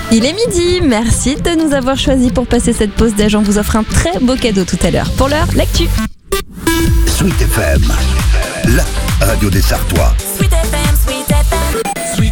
Il est midi, merci de nous avoir choisis pour passer cette pause déj. On vous offre un très beau cadeau tout à l'heure. Pour l'heure, l'actu. Sweet FM, la radio des Sartois. Sweet FM, Sweet FM, Sweet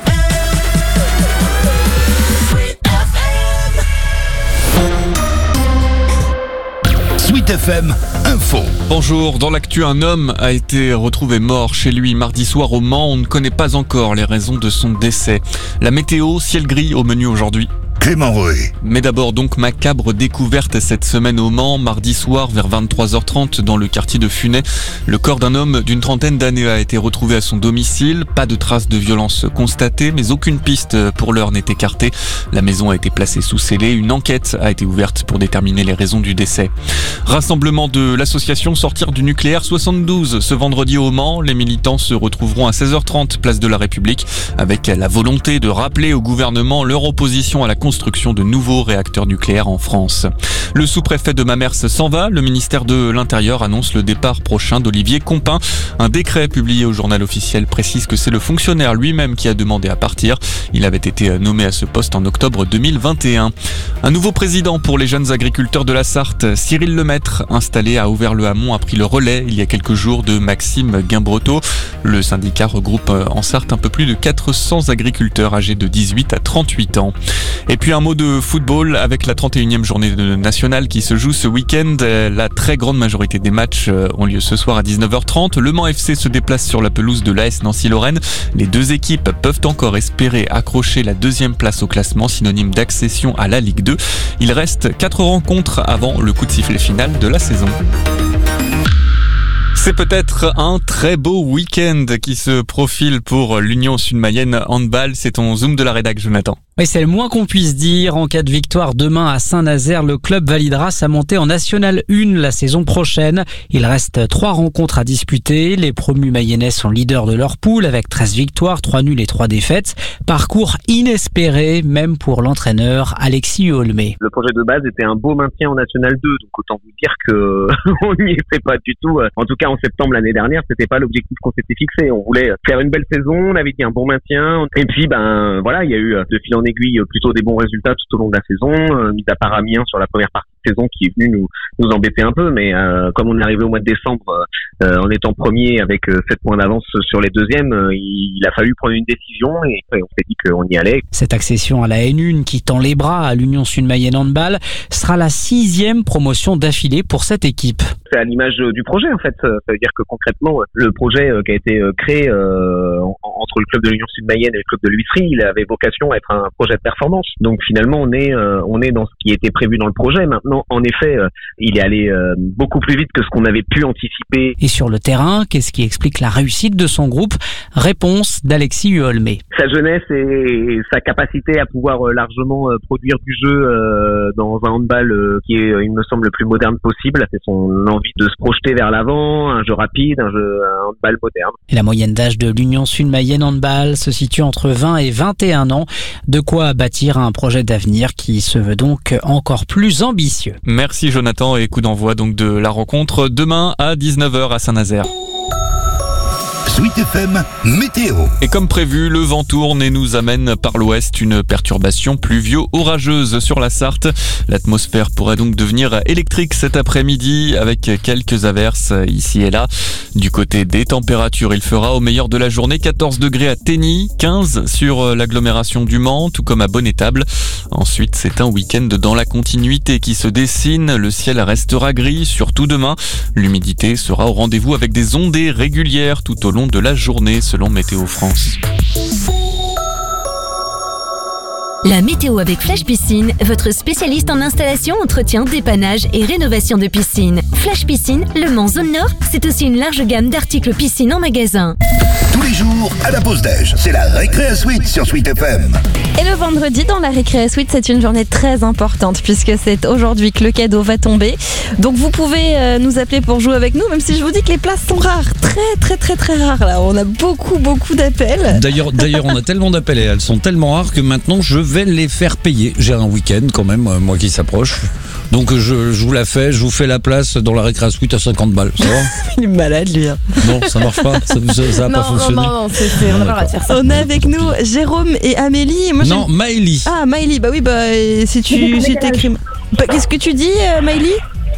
FM, Sweet FM Info. Bonjour, dans l'actu, un homme a été retrouvé mort chez lui mardi soir au Mans. On ne connaît pas encore les raisons de son décès. La météo, ciel gris au menu aujourd'hui. Clément Roé. Mais d'abord donc macabre découverte cette semaine au Mans, mardi soir vers 23h30 dans le quartier de Funay. Le corps d'un homme d'une trentaine d'années a été retrouvé à son domicile. Pas de traces de violence constatées, mais aucune piste pour l'heure n'est écartée. La maison a été placée sous scellé. Une enquête a été ouverte pour déterminer les raisons du décès. Rassemblement de l'association Sortir du nucléaire 72 ce vendredi au Mans. Les militants se retrouveront à 16h30 place de la République avec la volonté de rappeler au gouvernement leur opposition à la construction de nouveaux réacteurs nucléaires en France. Le sous-préfet de Mamers s'en va. Le ministère de l'Intérieur annonce le départ prochain d'Olivier Compin. Un décret publié au journal officiel précise que c'est le fonctionnaire lui-même qui a demandé à partir. Il avait été nommé à ce poste en octobre 2021. Un nouveau président pour les jeunes agriculteurs de la Sarthe. Cyril Lemaître, installé à Auvers-le-Hamon, a pris le relais il y a quelques jours de Maxime Guimbretot. Le syndicat regroupe en Sarthe un peu plus de 400 agriculteurs âgés de 18 à 38 ans. Et puis un mot de football avec la 31e journée nationale qui se joue ce week-end. La très grande majorité des matchs ont lieu ce soir à 19h30. Le Mans FC se déplace sur la pelouse de l'AS Nancy-Lorraine. Les deux équipes peuvent encore espérer accrocher la deuxième place au classement, synonyme d'accession à la Ligue 2. Il reste 4 rencontres avant le coup de sifflet final de la saison. C'est peut-être un très beau week-end qui se profile pour l'Union Sud-Mayenne Handball. C'est ton zoom de la rédac, Jonathan. Oui, c'est le moins qu'on puisse dire. En cas de victoire demain à Saint-Nazaire, le club validera sa montée en National 1 la saison prochaine. Il reste 3 rencontres à disputer. Les promus mayennais sont leaders de leur poule avec 13 victoires, 3 nuls et 3 défaites. Parcours inespéré, même pour l'entraîneur Alexis Holmé. Le projet de base était un beau maintien en National 2, donc autant vous dire que on n'y était pas du tout. En tout cas, en septembre l'année dernière, c'était pas l'objectif qu'on s'était fixé. On voulait faire une belle saison, on avait dit un bon maintien. Et puis, voilà, il y a eu de fil en aiguille plutôt des bons résultats tout au long de la saison, mis à part Amiens sur la première partie de saison qui est venu nous embêter un peu, mais comme on est arrivé au mois de décembre en étant premier avec 7 points d'avance sur les deuxièmes, il a fallu prendre une décision et on s'est dit qu'on y allait. Cette accession à la N1 qui tend les bras à l'Union Sud-Mayenne Handball sera la 6e promotion d'affilée pour cette équipe. C'est à l'image du projet en fait, ça veut dire que concrètement le projet qui a été créé entre le club de l'Union Sud-Mayenne et le club de l'Huisserie, il avait vocation à être un projet de performance. Donc finalement on est dans ce qui était prévu dans le projet. Maintenant en effet il est allé beaucoup plus vite que ce qu'on avait pu anticiper. Et sur le terrain, qu'est-ce qui explique la réussite de son groupe? Réponse d'Alexis Holmé. Sa jeunesse et sa capacité à pouvoir largement produire du jeu dans un handball qui est, il me semble, le plus moderne possible. C'est son envie de se projeter vers l'avant, un jeu rapide, un handball moderne. Et la moyenne d'âge de l'Union Sud-Mayenne Handball se situe entre 20 et 21 ans. De quoi bâtir un projet d'avenir qui se veut donc encore plus ambitieux. Merci Jonathan et coup d'envoi donc de la rencontre demain à 19h à Saint-Nazaire. Sweet FM Météo. Et comme prévu, le vent tourne et nous amène par l'ouest une perturbation pluvio-orageuse sur la Sarthe. L'atmosphère pourrait donc devenir électrique cet après-midi avec quelques averses ici et là. Du côté des températures, il fera au meilleur de la journée 14 degrés à Taigny, 15 sur l'agglomération du Mans, tout comme à Bonnétable. Ensuite, c'est un week-end dans la continuité qui se dessine. Le ciel restera gris, surtout demain. L'humidité sera au rendez-vous avec des ondées régulières tout au long de la journée selon Météo France. La météo avec Flash Piscine, votre spécialiste en installation, entretien, dépannage et rénovation de piscine. Flash Piscine, Le Mans Zone Nord, c'est aussi une large gamme d'articles piscine en magasin. Tous les jours, à la pause déj, c'est la Récré Suite sur Sweet FM. Et le vendredi, dans la Récré Suite, c'est une journée très importante puisque c'est aujourd'hui que le cadeau va tomber. Donc vous pouvez nous appeler pour jouer avec nous, même si je vous dis que les places sont rares. Très rares là. On a beaucoup d'appels. D'ailleurs, on a tellement d'appels et elles sont tellement rares que maintenant je vais les faire payer. J'ai un week-end quand même, moi qui s'approche. Donc je vous la fais, je vous fais la place dans la récréa suite à 50 balles. Ça va? Il est malade, lui. Hein. Non, ça marche pas. Ça a pas fonctionné. Non, on n'a pas le droit de faire ça. On a avec nous Jérôme et Amélie. Moi, Non, Maëlie. Ah, Maëlie, bah oui, si t'écris. Qu'est-ce que tu dis, Maëlie?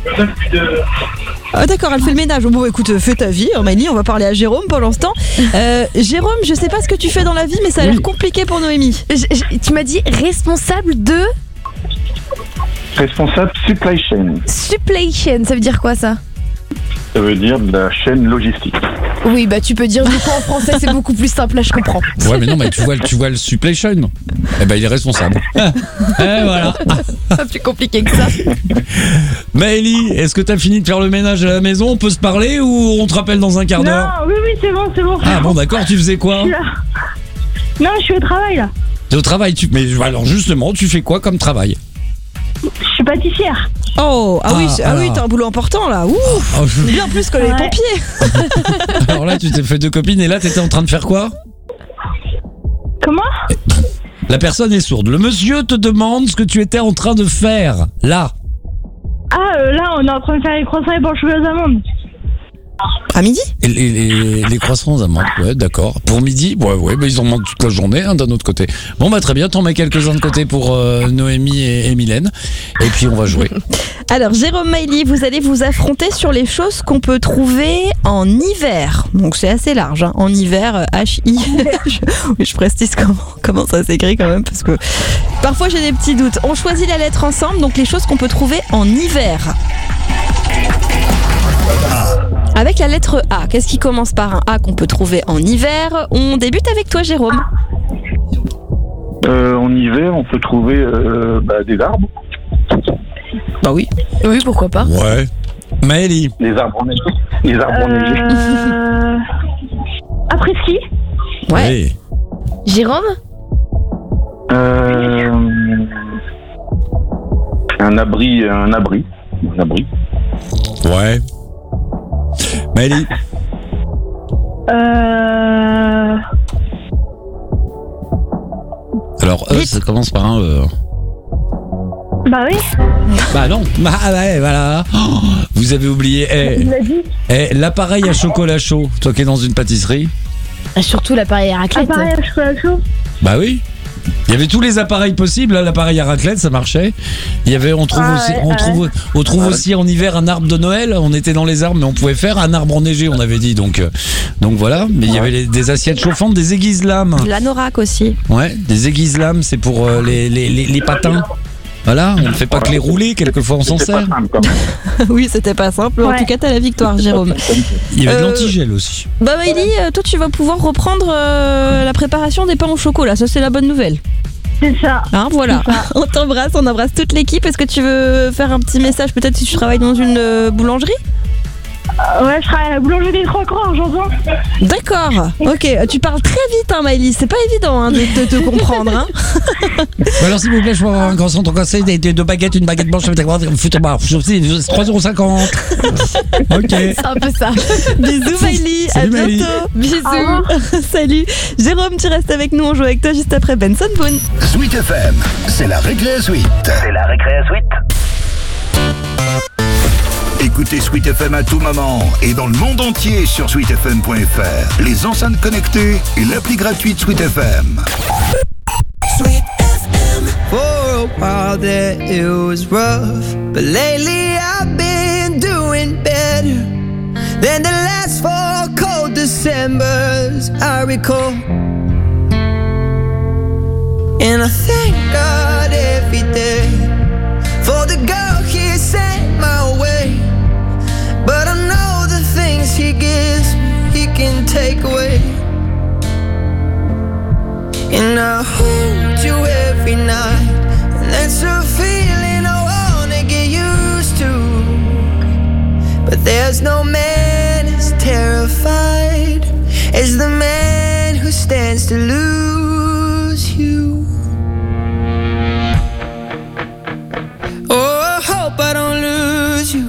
Ah d'accord, elle fait le ménage. Bon écoute, fais ta vie, Maëlie, on va parler à Jérôme pour l'instant. Jérôme, je sais pas ce que tu fais dans la vie, mais ça a l'air compliqué pour Noémie. Tu m'as dit responsable de... Responsable supply chain. Supply chain, ça veut dire quoi ça? Ça veut dire de la chaîne logistique. Oui, bah tu peux dire du coup en français, c'est beaucoup plus simple, là je comprends. Ouais, mais non, mais tu vois le supply chain. Eh ben, il est responsable. Voilà. Pas plus compliqué que ça. Maëlie, est-ce que t'as fini de faire le ménage à la maison? On peut se parler ou on te rappelle dans un quart d'heure? Non, oui, c'est bon. Ah bon, d'accord, tu faisais quoi? Non, je suis au travail là. T'es au travail, mais alors justement, tu fais quoi comme travail? Je suis pâtissière. Oh, oui, t'as un boulot important là. Ouh, bien plus que les pompiers. Alors là, tu t'es fait 2 copines et là, t'étais en train de faire quoi? Comment? La personne est sourde. Le monsieur te demande ce que tu étais en train de faire, là. Là, on est en train de faire les croissants et blanches aux amandes. À midi? Et les croissants aux amandes, ouais, d'accord. Pour midi, ouais, ils en mangent toute la journée, hein, d'un autre côté. Bon, très bien, t'en mets quelques-uns de côté pour Noémie et Mylène. Et puis, on va jouer. Alors, Jérôme, Maëlie, vous allez vous affronter sur les choses qu'on peut trouver en hiver. Donc, c'est assez large, hein. En hiver, H-I. Je précise comment ça s'écrit quand même, parce que parfois, j'ai des petits doutes. On choisit la lettre ensemble, donc les choses qu'on peut trouver en hiver. Avec la lettre A, qu'est-ce qui commence par un A qu'on peut trouver en hiver? On débute avec toi, Jérôme. En hiver, on peut trouver des arbres. Bah oui. Oui, pourquoi pas. Ouais. Maëlie. Les arbres enneigés. Après-ski. Ouais. Oui. Jérôme? Un abri. Ouais. Maëlie. Alors, ça commence par un E. Bah oui. Bah non. Bah ouais, voilà. Oh, vous avez oublié. L'appareil à chocolat chaud. Toi qui es dans une pâtisserie. Surtout l'appareil à raclette. Appareil à chocolat chaud. Bah oui. Il y avait tous les appareils possibles, là, l'appareil à raclette, ça marchait. Il y avait, on trouve aussi en hiver un arbre de Noël. On était dans les arbres, mais on pouvait faire un arbre enneigé, on avait dit. Donc voilà. Mais il y avait des assiettes chauffantes, des aiguilles-lames. L'anorak aussi. Ouais, des aiguilles-lames, c'est pour les patins. Voilà, on ne fait pas que les rouler, quelquefois on s'en sert. Oui, c'était pas simple. En tout cas, t'as la victoire, Jérôme. Il y avait de l'antigel aussi. Bah Maëlie, toi tu vas pouvoir reprendre la préparation des pains au chocolat. Ça, c'est la bonne nouvelle. C'est ça. Hein, voilà. On t'embrasse, on embrasse toute l'équipe. Est-ce que tu veux faire un petit message, peut-être si tu travailles dans une boulangerie? Ouais, je travaille à la boulangerie des Trois Crans, j'entends. D'accord, ok. Tu parles très vite, hein, Maëlie. C'est pas évident de te comprendre. Hein. Alors, s'il vous plaît, je peux avoir un croissant au conseil, deux baguettes, une baguette blanche, foutez-moi, c'est 3,50 €. Ok. C'est un peu ça. Bisous, Maëlie. À bientôt. Bisous. Salut. Jérôme, tu restes avec nous. On joue avec toi juste après Benson Boone. Sweet FM, c'est la récré suite. Écoutez Sweet FM à tout moment et dans le monde entier sur sweetfm.fr. Les enceintes connectées et l'appli gratuite Sweet FM. Sweet FM. For a while there it was rough, but lately I've been doing better than the last 4 cold Decembers I recall. And I thank God every day for the girl He sent my way. But I know the things He gives me, He can take away. And I hold you every night, and that's a feeling I wanna get used to. But there's no man as terrified as the man who stands to lose you. Oh, I hope I don't lose you.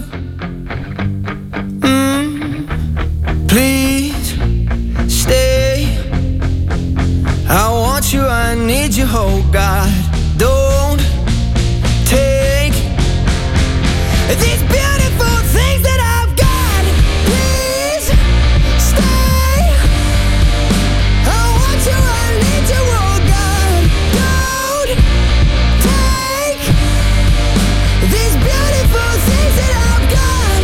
Please stay. I want you, I need you, oh God. Don't take these beautiful things that I've got. Please stay. I want you, I need you, oh God. Don't take these beautiful things that I've got.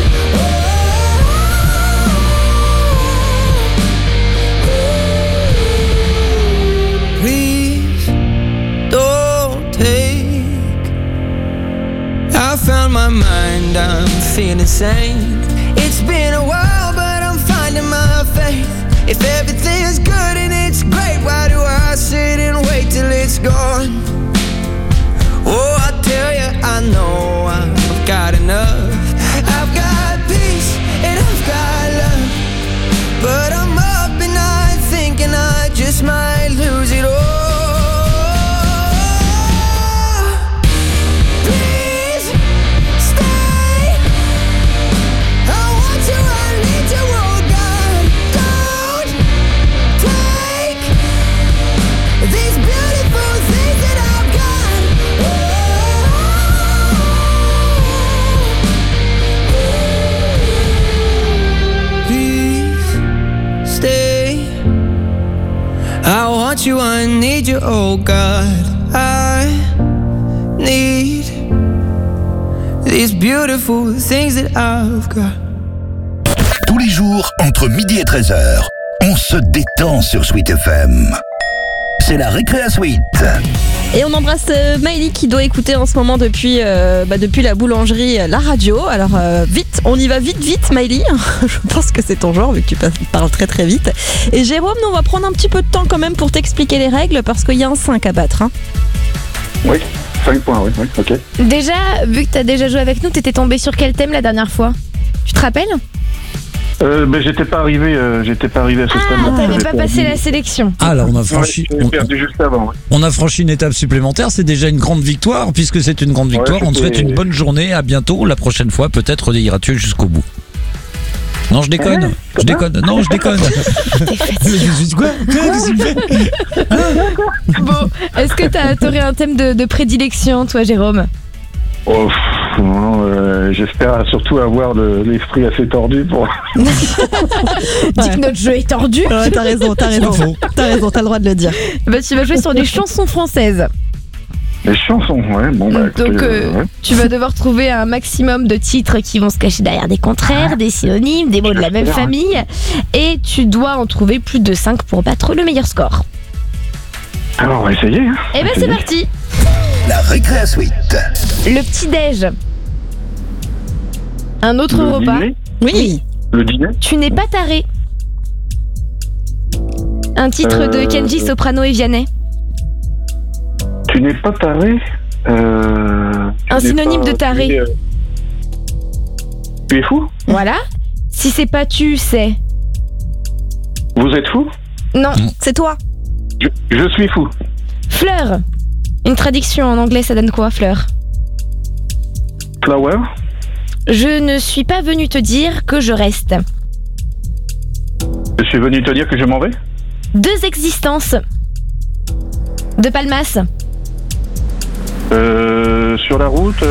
Please don't take. I found my mind, I'm feeling sane. It's been a while, but I'm finding my faith. If everything is good and it's great, why do I sit and wait till it's gone? Oh, I tell you, I know I've got enough. I've got peace and I've got love, but I'm up and I thinking I just might lose it all. Please stay. I want you, I need you, oh God. Don't take these beautiful things that I've got. Please stay. I want you, I need you, oh God. I need these beautiful things that I've got. Tous les jours, entre midi et 13h, on se détend sur Sweet FM. C'est la Récréa Suite. Et on embrasse Maëlie qui doit écouter en ce moment depuis la boulangerie la radio. Alors vite, on y va vite Maëlie. Je pense que c'est ton genre vu que tu parles très très vite. Et Jérôme, nous on va prendre un petit peu de temps quand même pour t'expliquer les règles parce qu'il y a un 5 à battre. Hein. Oui, 5 points, oui, ok. Déjà, vu que t'as déjà joué avec nous, t'étais tombé sur quel thème la dernière fois? Tu te rappelles? J'étais pas arrivé à ce stade. Ah, t'avais pas passé la sélection. Ah, là, on a franchi. J'ai perdu juste avant. Ouais. On a franchi une étape supplémentaire. C'est déjà une grande victoire. Puisque c'est une grande victoire, on te souhaite une bonne journée. À bientôt. La prochaine fois, peut-être iras-tu jusqu'au bout. Non, je déconne. Je déconne. Non, je déconne. Quoi? Qu'est-ce que tu fais? Bon, est-ce que t'aurais un thème de prédilection, toi, Jérôme? Oh, non, j'espère surtout avoir l'esprit assez tordu pour. Dis que notre jeu est tordu. Ouais, t'as raison. T'as le droit de le dire. Bah, tu vas jouer sur des chansons françaises. Les chansons, ouais. Bon, bah, écoutez, donc, tu vas devoir trouver un maximum de titres qui vont se cacher derrière des contraires, des synonymes, des mots de la même famille. Et tu dois en trouver plus de 5 pour battre le meilleur score. Alors, on va essayer. Hein. Et ben, c'est parti. La Récréa Suite. Le petit-déj. Un autre repas. Dîner. Oui. Le dîner. Tu n'es pas taré. Un titre de Kenji, Soprano et Vianney. Tu n'es pas taré. Un synonyme de taré. Tu es fou. Voilà. Si c'est pas tu, c'est. Vous êtes fou. Non. C'est toi. Je suis fou. Fleur. Une traduction en anglais, ça donne quoi, fleur? Flower. Je ne suis pas venu te dire que je reste. Je suis venu te dire que je m'en vais. 2 existences. De Palmas. Sur la route,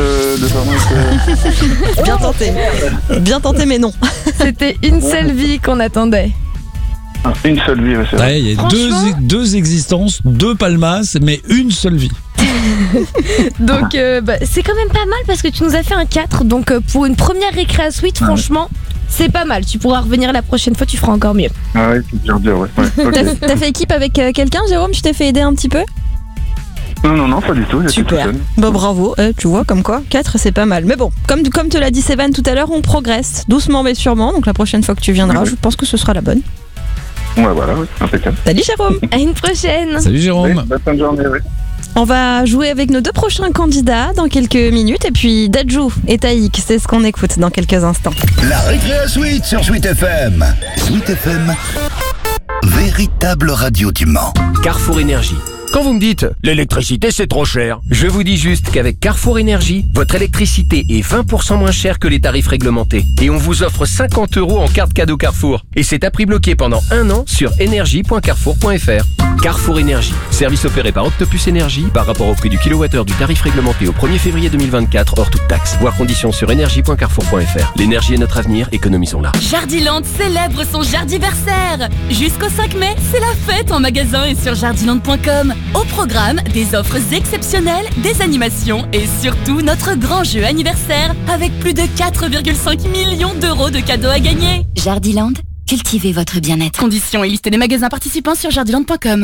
Bien tenté, mais non. C'était une seule vie qu'on attendait. Une seule vie, c'est vrai. Ouais, il y a deux existences, 2 palmas, mais une seule vie. Donc c'est quand même pas mal parce que tu nous as fait un 4. Donc pour une première Récréa Suite, franchement, c'est pas mal. Tu pourras revenir la prochaine fois, tu feras encore mieux. Ah ouais, c'est bien dire, ouais. Okay. T'as fait équipe avec quelqu'un, Jérôme? Je t'ai fait aider un petit peu? Non, pas du tout. Super. Bah bravo, tu vois, comme quoi, 4 c'est pas mal. Mais bon, comme te l'a dit Sévan tout à l'heure, on progresse doucement mais sûrement. Donc la prochaine fois que tu viendras, je pense que ce sera la bonne. Ouais, voilà, impeccable. Salut Jérôme. À une prochaine. Salut Jérôme. Oui, bonne fin de journée, oui. On va jouer avec nos 2 prochains candidats dans quelques minutes. Et puis Dadju et Taïk, c'est ce qu'on écoute dans quelques instants. La Récréa Suite sur Sweet FM. Sweet FM, véritable radio du Mans. Carrefour Énergie. Quand vous me dites « l'électricité c'est trop cher », je vous dis juste qu'avec Carrefour Énergie, votre électricité est 20% moins chère que les tarifs réglementés. Et on vous offre 50 € en carte cadeau Carrefour. Et c'est à prix bloqué pendant 1 an sur énergie.carrefour.fr. Carrefour Énergie, service opéré par Octopus Énergie par rapport au prix du kilowattheure du tarif réglementé au 1er février 2024 hors toute taxe. Voir conditions sur énergie.carrefour.fr. L'énergie est notre avenir, économisons-la. Jardiland célèbre son jardiversaire. Jusqu'au 5 mai, c'est la fête en magasin et sur jardiland.com. Au programme, des offres exceptionnelles, des animations et surtout notre grand jeu anniversaire avec plus de 4,5 millions d'euros de cadeaux à gagner. Jardiland, cultivez votre bien-être. Conditions et liste des magasins participants sur jardiland.com.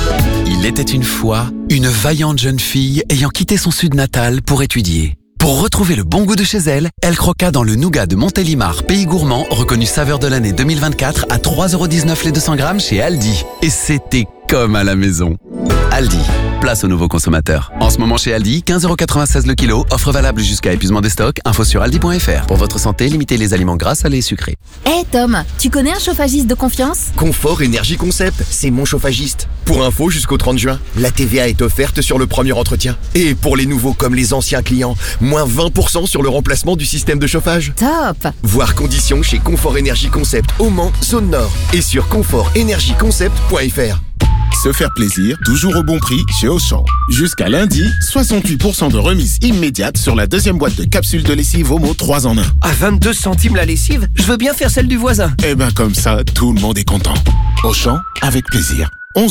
Il était une fois une vaillante jeune fille ayant quitté son sud natal pour étudier. Pour retrouver le bon goût de chez elle, elle croqua dans le nougat de Montélimar, pays gourmand, reconnu saveur de l'année 2024 à 3,19 € les 200 grammes chez Aldi. Et c'était comme à la maison. Aldi, place aux nouveaux consommateurs. En ce moment chez Aldi, 15,96 € le kilo, offre valable jusqu'à épuisement des stocks, info sur aldi.fr. Pour votre santé, limitez les aliments gras, salés et sucrés. Hé Tom, tu connais un chauffagiste de confiance ? Confort Énergie Concept, c'est mon chauffagiste. Pour info, jusqu'au 30 juin, la TVA est offerte sur le premier entretien. Et pour les nouveaux comme les anciens clients, moins 20% sur le remplacement du système de chauffage. Top ! Voir conditions chez Confort Énergie Concept au Mans, zone nord. Et sur confortenergieconcept.fr. Se faire plaisir, toujours au bon prix chez Auchan. Jusqu'à lundi, 68% de remise immédiate sur la deuxième boîte de capsules de lessive Omo 3 en 1. À 22 centimes la lessive, je veux bien faire celle du voisin. Eh ben comme ça, tout le monde est content. Auchan, avec plaisir.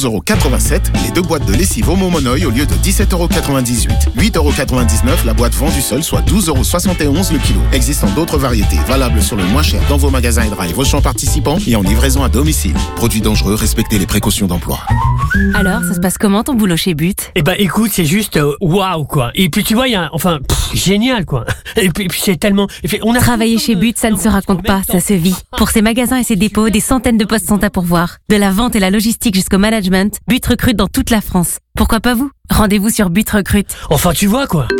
11,87 €, les 2 boîtes de lessive Omo Monoï au lieu de 17,98 €. 8,99 € la boîte vendue seule, soit 12,71 € le kilo. Existant d'autres variétés, valables sur le moins cher dans vos magasins et drive Auchan participants et en livraison à domicile. Produits dangereux, respectez les précautions d'emploi. Alors, ça se passe comment ton boulot chez But ? Eh ben écoute, c'est juste waouh quoi. Et puis tu vois, il y a génial quoi. Et puis c'est tellement... Travailler chez But, ça ne se raconte pas, ça se vit. Pour ses magasins et ses dépôts, des centaines de postes sont à pourvoir. De la vente et la logistique jusqu'au management, But recrute dans toute la France. Pourquoi pas vous ? Rendez-vous sur But Recrute. Enfin tu vois quoi.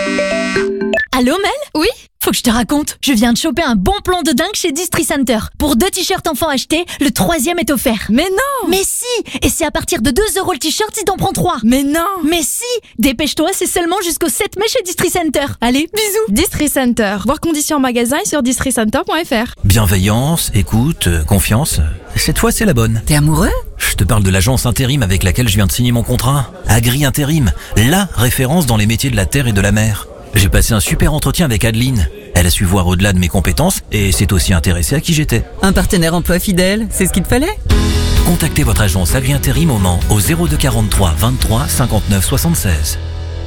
Allô Mel ? Oui ? Faut que je te raconte, je viens de choper un bon plan de dingue chez Distri Center. Pour 2 t-shirts enfants achetés, le 3e est offert. Mais non ! Mais si ! Et c'est à partir de 2 € le t-shirt si t'en prends 3. Mais non ! Mais si ! Dépêche-toi, c'est seulement jusqu'au 7 mai chez Distri Center. Allez, bisous. Distri Center. Voir conditions en magasin et sur districenter.fr. Bienveillance, écoute, confiance. Cette fois, c'est la bonne. T'es amoureux ? Je te parle de l'agence intérim avec laquelle je viens de signer mon contrat. Agri Intérim, la référence dans les métiers de la terre et de la mer. J'ai passé un super entretien avec Adeline. Elle a su voir au-delà de mes compétences et s'est aussi intéressée à qui j'étais. Un partenaire emploi fidèle, c'est ce qu'il te fallait ? Contactez votre agence Agri Intérim au Mans au 02 43 23 59 76.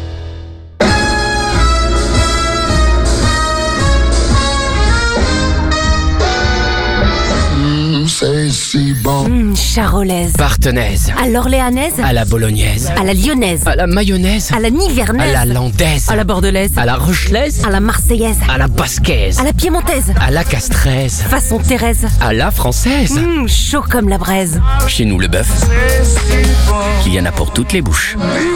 C'est si bon. Charolaise. Partenaise. À l'orléanaise. À la bolognaise. À la lyonnaise. À la mayonnaise. À la nivernaise. À la landaise. À la bordelaise. À la rochelaise. À la marseillaise. À la basquaise. À la piémontaise. À la castraise. Façon Thérèse. À la française. Chaud comme la braise. Chez nous, le bœuf, il y en a pour toutes les bouches.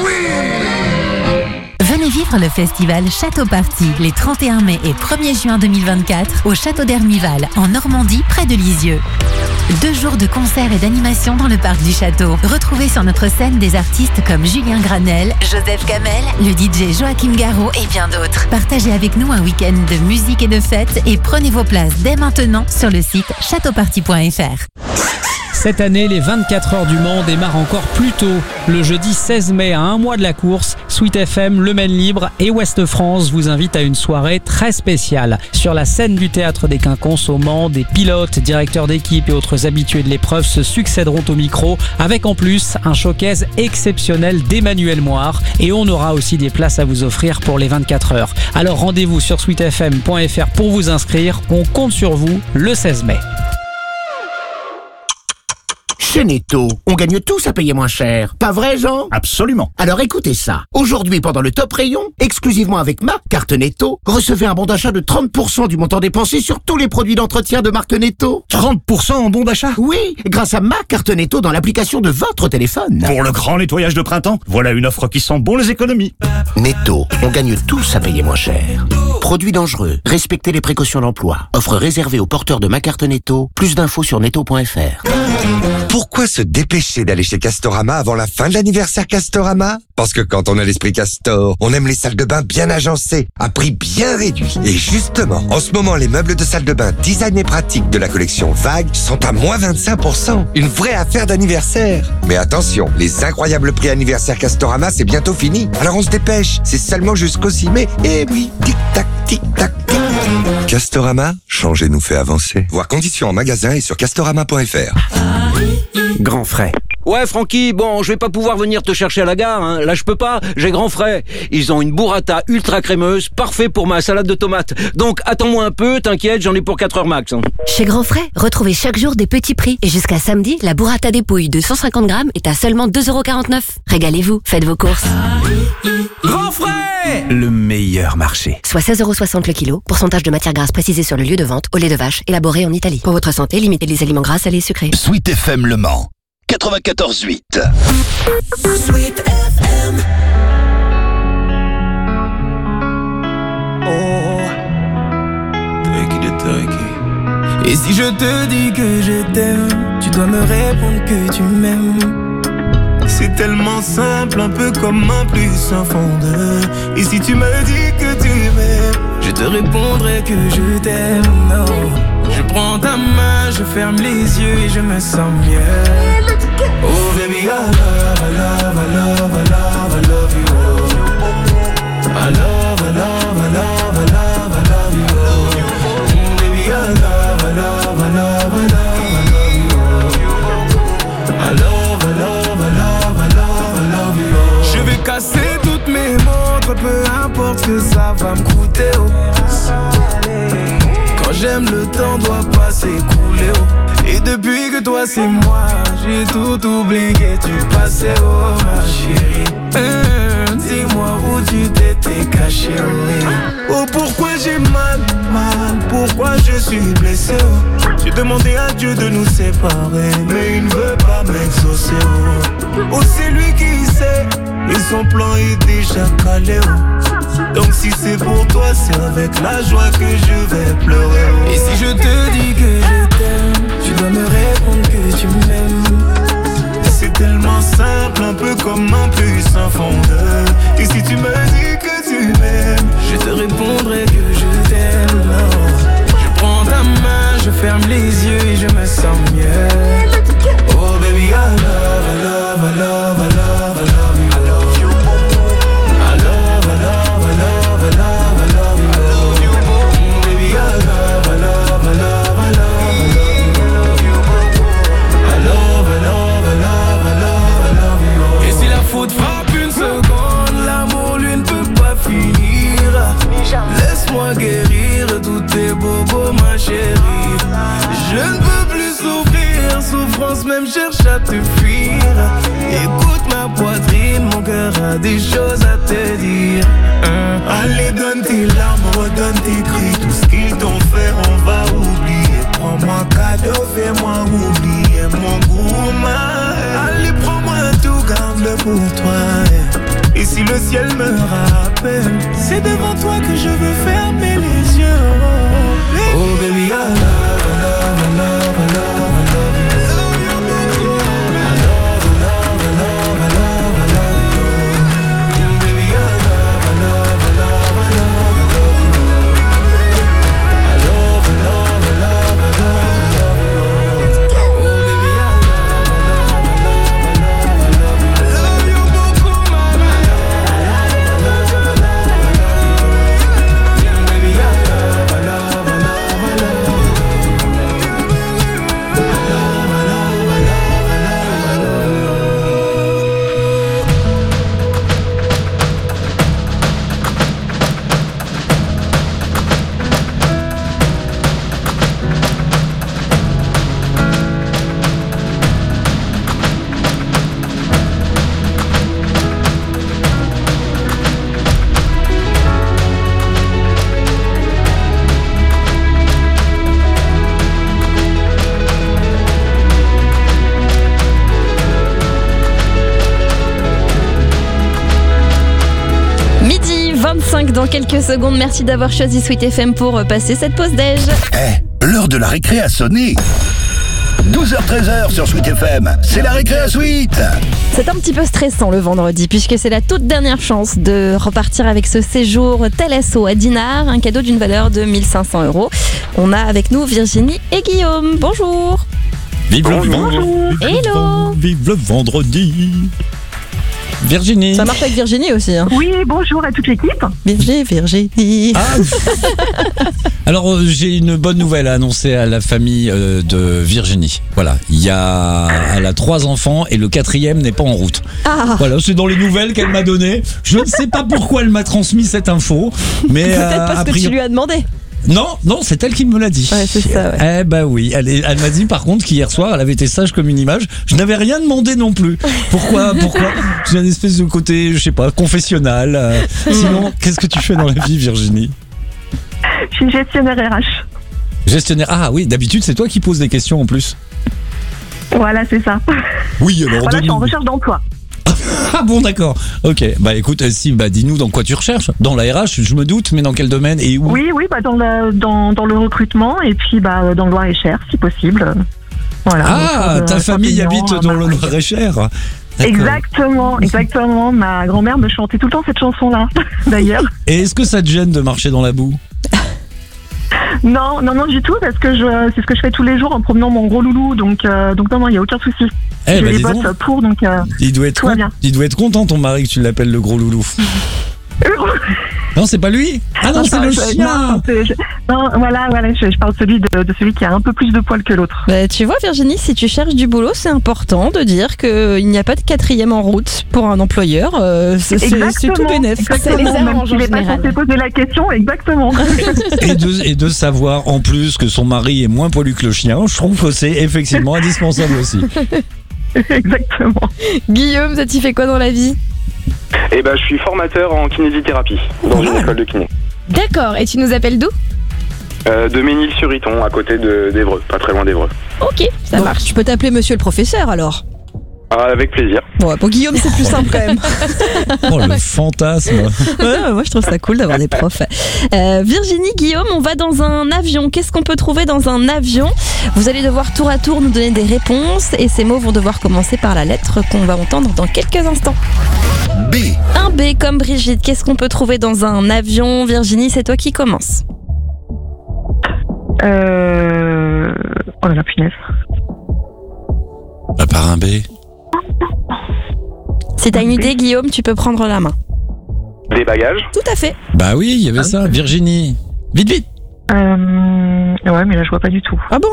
Venez vivre le festival Château Party les 31 mai et 1er juin 2024 au Château d'Hermival en Normandie près de Lisieux. 2 jours de concerts et d'animations dans le parc du château. Retrouvez sur notre scène des artistes comme Julien Granel, Joseph Kamel, le DJ Joachim Garraud et bien d'autres. Partagez avec nous un week-end de musique et de fêtes et prenez vos places dès maintenant sur le site châteauparty.fr. Cette année, les 24 heures du Mans démarrent encore plus tôt. Le jeudi 16 mai, à 1 mois de la course, Sweet FM, Le Maine Libre et Ouest France vous invitent à une soirée très spéciale. Sur la scène du Théâtre des Quinconces au Mans, des pilotes, directeurs d'équipe et autres habitués de l'épreuve se succéderont au micro, avec en plus un showcase exceptionnel d'Emmanuel Moire. Et on aura aussi des places à vous offrir pour les 24 heures. Alors rendez-vous sur sweetfm.fr pour vous inscrire. On compte sur vous le 16 mai. Chez Netto, on gagne tous à payer moins cher. Pas vrai, Jean ? Absolument. Alors écoutez ça. Aujourd'hui, pendant le top rayon, exclusivement avec ma carte Netto, recevez un bon d'achat de 30% du montant dépensé sur tous les produits d'entretien de marque Netto. 30% en bon d'achat ? Oui, grâce à ma carte Netto dans l'application de votre téléphone. Pour le grand nettoyage de printemps, voilà une offre qui sent bon les économies. Netto, on gagne tous à payer moins cher. Produits dangereux, respectez les précautions d'emploi. Offre réservée aux porteurs de ma carte Netto. Plus d'infos sur netto.fr. Pourquoi se dépêcher d'aller chez Castorama avant la fin de l'anniversaire Castorama? Parce que quand on a l'esprit Castor, on aime les salles de bain bien agencées, à prix bien réduit. Et justement, en ce moment, les meubles de salle de bain design et pratique de la collection Vague sont à moins 25%. Une vraie affaire d'anniversaire. Mais attention, les incroyables prix anniversaire Castorama, c'est bientôt fini. Alors on se dépêche, c'est seulement jusqu'au 6 mai. Et oui, tic-tac, tic-tac, tic. Castorama, changer nous fait avancer. Voir conditions en magasin et sur castorama.fr. Grand frais. Ouais, Francky, bon, je vais pas pouvoir venir te chercher à la gare, hein. Là, je peux pas, j'ai Grand Frais. Ils ont une burrata ultra crémeuse, parfait pour ma salade de tomates. Donc, attends-moi un peu, t'inquiète, j'en ai pour 4 heures max. Hein. Chez Grand Frais, retrouvez chaque jour des petits prix. Et jusqu'à samedi, la burrata dépouille de 150 grammes est à seulement 2,49 €. Régalez-vous, faites vos courses. Grand Frais, le meilleur marché. Soit 16,60 € le kilo, pourcentage de matière grasse précisé sur le lieu de vente, au lait de vache, élaboré en Italie. Pour votre santé, limitez les aliments gras, salés et sucrés. Sweet FM Le Mans 94.8. Sweet FM. Oh, turkey. Et si je te dis que je t'aime, tu dois me répondre que tu m'aimes. C'est tellement simple, un peu comme un plus un fond de. Et si tu me dis que tu m'aimes, je te répondrai que je t'aime. Non. Je prends ta main, je ferme les yeux et je me sens mieux. Oh baby, I love, I love, I love, I love, I love you. I love, I love, I love, I love, I love you. Baby, I love, I love, I love, I love, I love you. I love, I love, I love, I love, I love you. Je vais casser toutes mes montres, peu importe ce que ça va me coûter. Quand j'aime, le temps doit pas s'écouler. Et depuis que toi c'est moi, j'ai tout oublié, tu passais, oh ma chérie. Dis-moi où tu t'étais caché, oh pourquoi j'ai mal, pourquoi je suis blessé, oh. J'ai demandé à Dieu de nous séparer, mais il ne veut pas m'exaucer, oh c'est lui qui sait, et son plan est déjà calé, oh. Donc si c'est pour toi, c'est avec la joie que je vais pleurer, oh. Et si je te dis que je t'aime, tu dois me répondre que tu m'aimes. C'est tellement simple, un peu comme un plus un fondeur. Et si tu me dis que tu m'aimes, je te répondrai que je t'aime. Je prends ta main, je ferme les yeux et je me sens mieux. Oh baby, I love, I love, I love, I love, I love you. I love you. I love, I love, I love, I love, I love you. Baby, I love, I love, I love, I love. Faute frappe une seconde, l'amour lui ne peut pas finir. Laisse-moi guérir tous tes bobos ma chérie. Je ne peux plus souffrir, souffrance même cherche à te fuir. Écoute ma poitrine, mon cœur a des choses à te dire. Allez donne tes larmes, redonne tes cris. Tout ce qu'ils t'ont fait on va oublier. Prends-moi cadeau, fais-moi oublier mon gourmand. Allez prends-moi tout, garde-le pour toi. Et si le ciel me rappelle, c'est devant toi que je veux fermer les yeux. Oh baby, I love, I love, I love, I love, I love you. Dans quelques secondes, merci d'avoir choisi Sweet FM pour passer cette pause déj. L'heure de la récré a sonné. 12h-13h sur Sweet FM, c'est la récré à Sweet. C'est un petit peu stressant le vendredi puisque c'est la toute dernière chance de repartir avec ce séjour Thalasso à Dinard, un cadeau d'une valeur de 1 500 €. On a avec nous Virginie et Guillaume. Bonjour. Vive le vendredi. Hello. Vive le vendredi. Virginie. Ça marche avec Virginie aussi. Hein. Oui, bonjour à toute l'équipe. Virginie. Alors, j'ai une bonne nouvelle à annoncer à la famille de Virginie. Voilà, elle a 3 enfants et le 4e n'est pas en route. Ah. Voilà, c'est dans les nouvelles qu'elle m'a données. Je ne sais pas pourquoi elle m'a transmis cette info, mais peut-être parce que tu lui as demandé. Non, c'est elle qui me l'a dit. Ouais, c'est ça, ouais. Eh ben oui, elle m'a dit par contre qu'hier soir, elle avait été sage comme une image. Je n'avais rien demandé non plus. Pourquoi J'ai une espèce de côté, je sais pas, confessionnal. Sinon, qu'est-ce que tu fais dans la vie, Virginie? Je suis gestionnaire RH. Gestionnaire. Ah oui, d'habitude, c'est toi qui poses des questions en plus. Voilà, c'est ça. Oui, alors voilà, je suis en recherche d'emploi. Ah bon, d'accord. Ok, bah écoute, dis-nous dans quoi tu recherches. Dans la RH, je me doute, mais dans quel domaine et où? Oui, dans le recrutement et puis dans le Loir-et-Cher, si possible. Voilà. Ah, ta famille habite dans le Loir-et-Cher. Exactement. Ma grand-mère me chantait tout le temps cette chanson-là, d'ailleurs. Et est-ce que ça te gêne de marcher dans la boue? Non, du tout, parce que c'est ce que je fais tous les jours en promenant mon gros loulou, donc non, il n'y a aucun souci. J'ai les bottes pour, donc il doit être content, ton mari, que tu l'appelles le gros loulou. Non, c'est pas lui. Ah non, c'est le chien. Non, voilà, je parle de celui qui a un peu plus de poils que l'autre. Bah, tu vois, Virginie, si tu cherches du boulot, c'est important de dire qu'il n'y a pas de 4e en route pour un employeur. C'est tout bénef. C'est les arrange en général. Il n'est pas censé poser la question, exactement. Et de savoir en plus que son mari est moins poilu que le chien, je trouve que c'est effectivement indispensable aussi. Exactement. Guillaume, ça t'y fait quoi dans la vie? Eh ben, je suis formateur en kinésithérapie dans une école de kiné. D'accord, et tu nous appelles d'où? De Ménil-sur-Iton, à côté d'Évreux, pas très loin d'Évreux. Ok, ça marche. Tu peux t'appeler monsieur le professeur alors? Ah, avec plaisir. Bon, pour Guillaume, c'est plus simple quand même. Oh, le fantasme. Ouais, moi, je trouve ça cool d'avoir des profs. Virginie, Guillaume, on va dans un avion. Qu'est-ce qu'on peut trouver dans un avion? Vous allez devoir tour à tour nous donner des réponses et ces mots vont devoir commencer par la lettre qu'on va entendre dans quelques instants. B. Un B comme Brigitte. Qu'est-ce qu'on peut trouver dans un avion? Virginie, c'est toi qui commence. Oh la punaise. À part un B. Si t'as une idée, Guillaume, tu peux prendre la main. Des bagages? Tout à fait. Bah oui, il y avait ça. Virginie. Vite. Ouais, mais là, je vois pas du tout. Ah bon?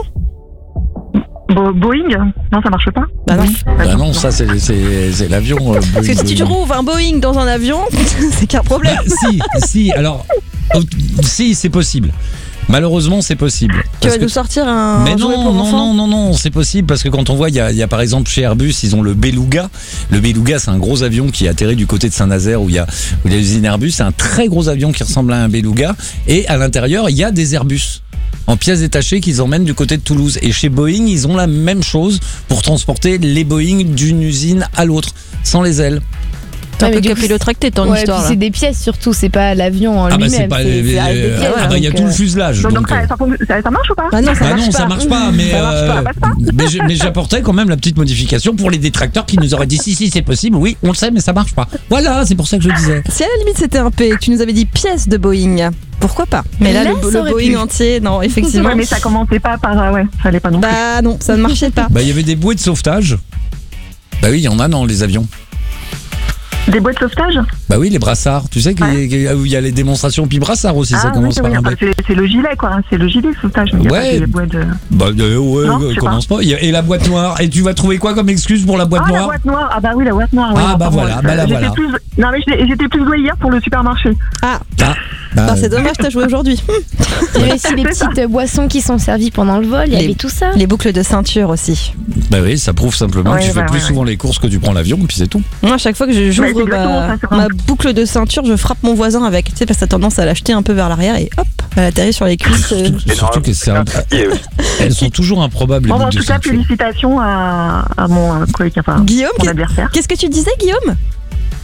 Boeing? Non, ça marche pas. Bah non. Bah non, ça c'est l'avion. Parce que si tu trouves un Boeing dans un avion, c'est qu'un problème. Bah, si, alors, si, c'est possible. Malheureusement, c'est possible. Tu vas nous sortir un jouet pour enfants ? Non, c'est possible parce que quand on voit, il y a par exemple chez Airbus, ils ont le Beluga. Le Beluga, c'est un gros avion qui atterrit du côté de Saint-Nazaire où il y a l'usine Airbus. C'est un très gros avion qui ressemble à un Beluga. Et à l'intérieur, il y a des Airbus en pièces détachées qu'ils emmènent du côté de Toulouse. Et chez Boeing, ils ont la même chose pour transporter les Boeing d'une usine à l'autre, sans les ailes. T'as un peu capillotracté ton histoire. C'est des pièces surtout, c'est pas l'avion en lui-même. C'est pas il y a tout le fuselage. Donc ça marche ou pas? Non, ça marche pas. Mais j'apportais quand même la petite modification pour les détracteurs qui nous auraient dit si c'est possible. Oui, on le sait, mais ça marche pas. Voilà, c'est pour ça que je disais. Si à la limite c'était un P, tu nous avais dit pièce de Boeing. Pourquoi pas? Mais là, le Boeing entier, non, effectivement. Ouais, mais ça commençait pas par. Ouais, ça allait pas non plus. Bah non, ça ne marchait pas. Bah, il y avait des bouées de sauvetage. Bah oui, il y en a dans les avions. Des bouées de sauvetage? Bah oui, les brassards. Tu sais qu'il y a les démonstrations, puis brassard aussi, ça commence par un B. C'est le gilet, quoi. C'est le gilet de sauvetage. Mais ouais. Il y a pas des bouées de... Bah ouais, commence pas. Et la boîte noire. Et tu vas trouver quoi comme excuse pour la boîte noire? La boîte noire. Ah bah oui, la boîte noire. Ah bah voilà, voilà. Non mais j'étais plus douée hier pour le supermarché. C'est dommage, t'as joué aujourd'hui. Il y a aussi les petites boissons qui sont servies pendant le vol. Il y avait tout ça. Les boucles de ceinture aussi. Bah oui, ça prouve simplement que tu fais plus souvent les courses que tu prends l'avion, puis c'est tout. Moi, à chaque fois que j'ouvre ma boucle de ceinture, je frappe mon voisin avec. Tu sais, parce que t'as tendance à l'acheter un peu vers l'arrière et hop, elle atterrit sur les cuisses. Surtout que elles sont toujours improbables. Bon, en tout cas, félicitations à mon collègue, mon adversaire. Qu'est-ce que tu disais, Guillaume?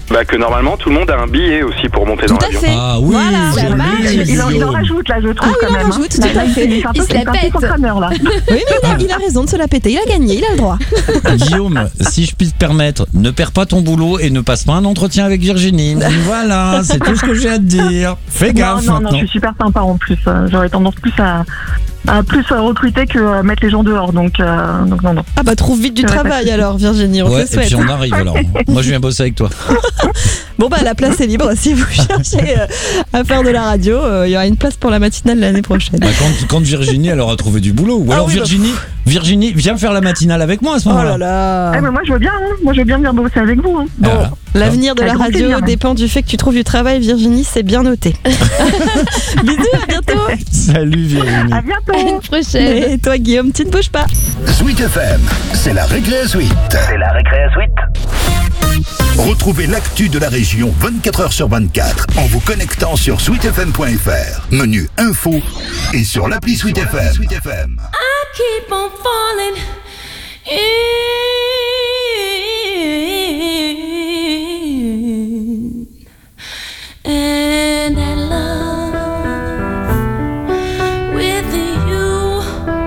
Que normalement tout le monde a un billet aussi pour monter dans l'avion. Ah oui, Il en rajoute là, je trouve quand même. Il en rajoute, tout à fait. Il se la pète. Là. Oui, mais il a raison de se la péter. Il a gagné, il a le droit. Guillaume, si je puis te permettre, ne perds pas ton boulot et ne passe pas un entretien avec Virginie. Voilà, c'est tout ce que j'ai à te dire. Fais gaffe maintenant. Non, je suis super sympa en plus. J'aurais tendance plus à recruter que mettre les gens dehors, donc non. Ah bah trouve vite du travail alors Virginie, on te le souhaite. Et puis on arrive alors. Moi je viens bosser avec toi. Bon la place est libre, si vous cherchez à faire de la radio, il y aura une place pour la matinale l'année prochaine. Quand Virginie elle aura trouvé du boulot, ou alors Virginie, viens faire la matinale avec moi à ce moment-là. Oh là là. Mais moi je veux bien, moi je veux bien venir bosser avec vous. Bon, l'avenir de la radio dépend du fait que tu trouves du travail, Virginie, c'est bien noté. Bisous, à bientôt. Salut Virginie. À bientôt. À une prochaine. Et toi Guillaume, tu ne bouges pas. Sweet FM, c'est la récré Sweet. Retrouvez l'actu de la région 24h sur 24 en vous connectant sur sweetfm.fr. Menu info et sur l'appli Sweet FM. I keep on falling in, and I love with you.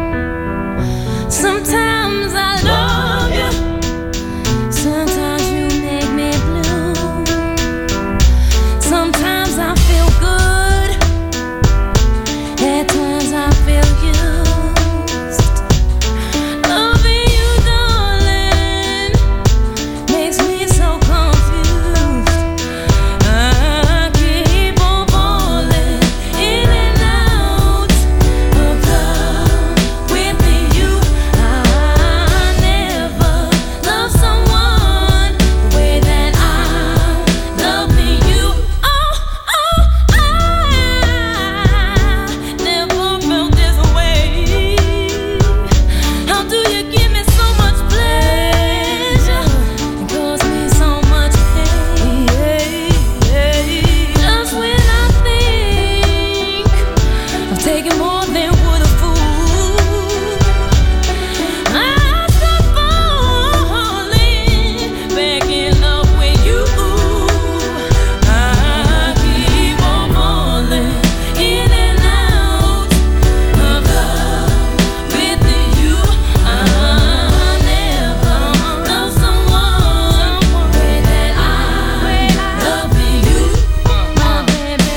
Sometimes I love you, sometimes you make me blue. Sometimes I feel good, at times I feel used. Loving you, darling, makes me so confused. I keep on falling in and out of love with you. I never loved someone the way that I'm loving you. I never felt this way. How do you give me so much pleasure and cause me so much pain? Just when I think I'm taking more than would a fool, I start falling back in love with you. I keep on falling in and out of love with you. I never loved someone the way that I love you, my baby.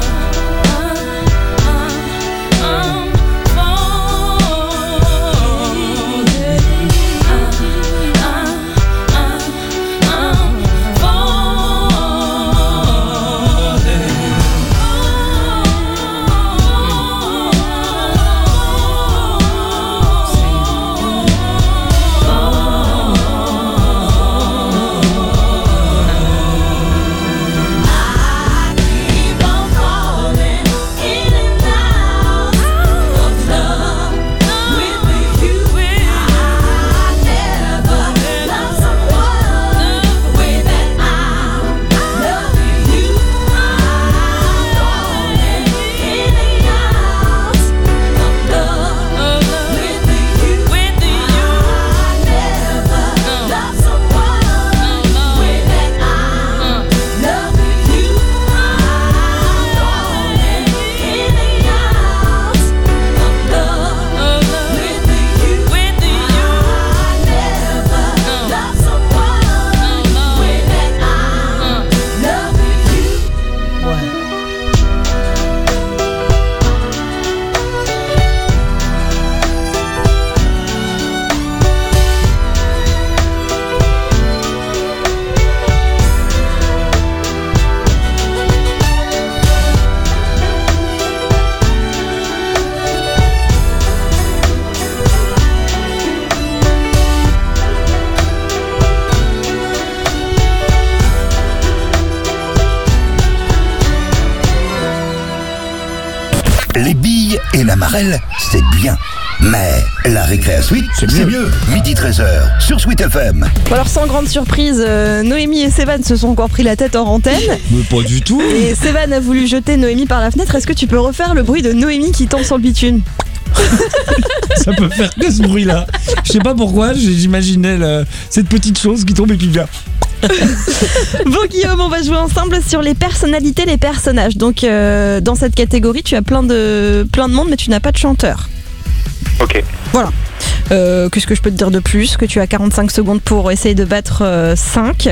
Les billes et la marelle, c'est bien. Mais la récré Sweet, c'est mieux. Midi 13h sur Sweet FM. Bon alors sans grande surprise, Noémie et Sévan se sont encore pris la tête hors antenne. Mais pas du tout. Et Sévan a voulu jeter Noémie par la fenêtre. Est-ce que tu peux refaire le bruit de Noémie qui tombe sur le bitume? Ça peut faire que ce bruit-là. Je sais pas pourquoi, j'imaginais cette petite chose qui tombe et puis vient. Bon Guillaume, on va jouer ensemble sur les personnalités, les personnages. Donc dans cette catégorie, tu as plein de monde, mais tu n'as pas de chanteur. Ok. Voilà. Qu'est-ce que je peux te dire de plus? Que tu as 45 secondes pour essayer de battre 5.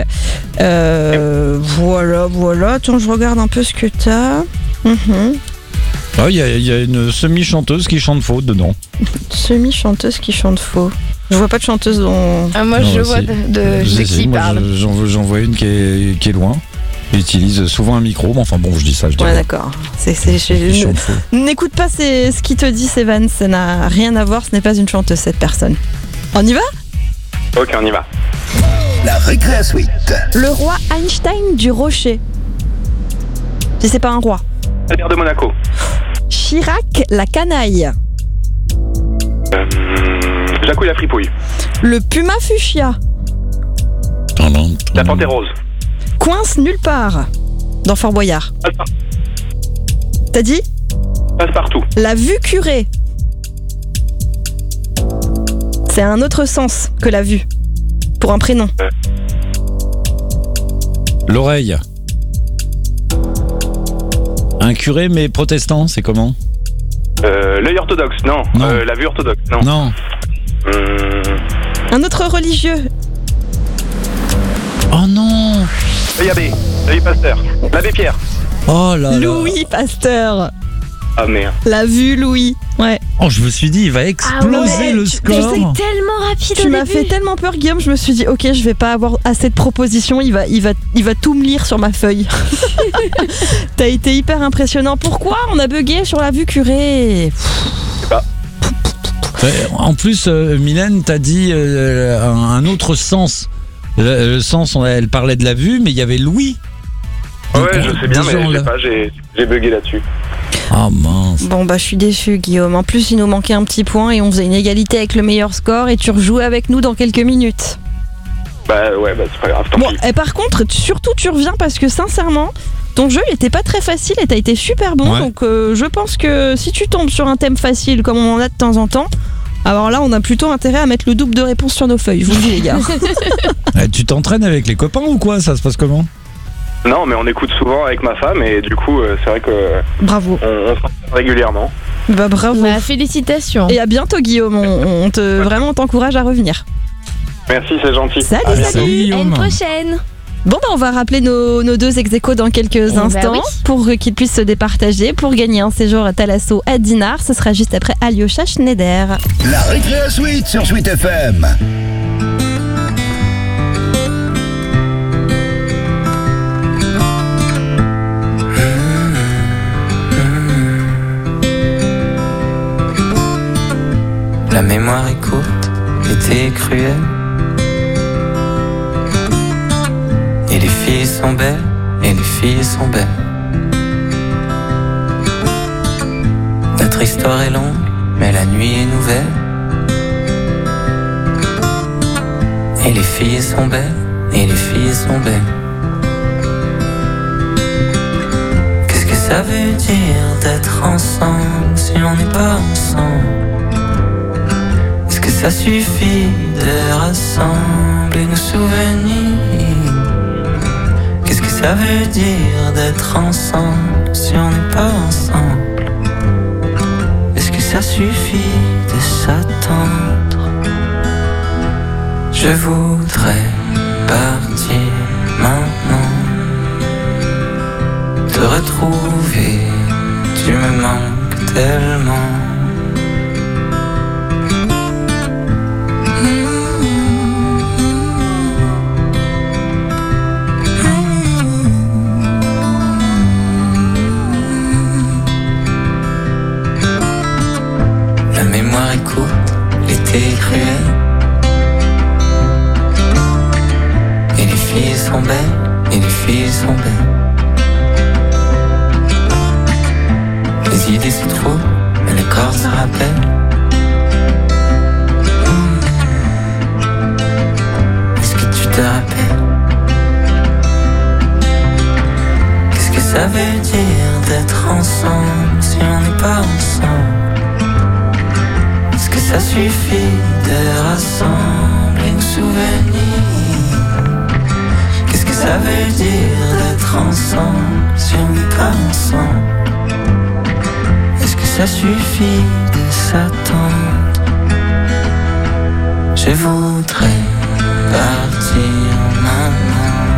Voilà. Attends, je regarde un peu ce que tu as. Il y a une semi-chanteuse qui chante faux dedans. Semi-chanteuse qui chante faux. Je vois pas de chanteuse dont... Ah, moi, je vois de qui parle. J'en vois une qui est loin. Elle utilise souvent un micro. Mais enfin bon, je dis ça. Ouais, d'accord. N'écoute pas ce qu'il te dit, Sévan. Ça n'a rien à voir. Ce n'est pas une chanteuse, cette personne. On y va? Ok, on y va. La Récré Suite. Le roi Einstein du Rocher. Si c'est pas un roi. Albert de Monaco. Chirac la canaille. Jacouille la fripouille. Le puma fuchsia. La panthère rose. Coince nulle part. Dans Fort Boyard. T'as dit? Passe-partout. La vue curée. C'est un autre sens que la vue. Pour un prénom. L'oreille. Un curé mais protestant, c'est comment? L'œil orthodoxe, non. La vue orthodoxe, non. Non. Un autre religieux. Oh non. L'œil abbé, l'œil Pasteur, l'abbé Pierre. Oh là là. Louis Pasteur. Ah merde. La vue Louis, ouais. Oh, je me suis dit, il va exploser le score. C'est tellement rapide. Tu m'as fait tellement peur, Guillaume. Je me suis dit, ok, je vais pas avoir assez de propositions. Il va tout me lire sur ma feuille. T'as été hyper impressionnant. Pourquoi on a bugué sur la vue curée? Je sais pas. En plus, Mylène t'a dit un autre sens. Le sens, elle parlait de la vue, mais il y avait Louis. Ouais, je sais bien, mais je sais pas, j'ai bugué là-dessus. Ah mince. Bon bah je suis déçu, Guillaume. En plus il nous manquait un petit point et on faisait une égalité avec le meilleur score et tu rejoues avec nous dans quelques minutes. Bah ouais, c'est pas grave, tant pis. Et par contre, surtout tu reviens parce que sincèrement, ton jeu il était pas très facile et t'as été super bon. Ouais. Donc je pense que si tu tombes sur un thème facile comme on en a de temps en temps, alors là on a plutôt intérêt à mettre le double de réponses sur nos feuilles, je vous le dis les gars. Tu t'entraînes avec les copains ou quoi? Ça se passe comment? Non, mais on écoute souvent avec ma femme et du coup, c'est vrai que... Bravo. On s'entraîne régulièrement. Bah bravo. Bah, félicitations. Et à bientôt, Guillaume. On t'encourage à revenir. Merci, c'est gentil. Salut. À une prochaine. Bon, bah on va rappeler nos deux ex-aequo dans quelques instants pour qu'ils puissent se départager pour gagner un séjour à Thalasso à Dinard. Ce sera juste après Alyosha Schneider. La Récré Suite sur Suite FM. La mémoire est courte, l'été est cruel. Et les filles sont belles, et les filles sont belles. Notre histoire est longue, mais la nuit est nouvelle. Et les filles sont belles, et les filles sont belles. Qu'est-ce que ça veut dire d'être ensemble si on n'est pas ensemble? Ça suffit de rassembler nos souvenirs. Qu'est-ce que ça veut dire d'être ensemble si on n'est pas ensemble? Est-ce que ça suffit de s'attendre? Je voudrais partir maintenant, te retrouver, tu me manques tellement. L'été est cruel. Et les filles sont belles, et les filles sont belles. Les idées se trouvent, mais le corps se rappelle. Est-ce que tu te rappelles? Qu'est-ce que ça veut dire d'être ensemble si on n'est pas ensemble? Ça suffit de rassembler nos souvenirs. ça veut dire d'être ensemble si on n'est pas ensemble? Est-ce que ça suffit de s'attendre? Je voudrais partir maintenant,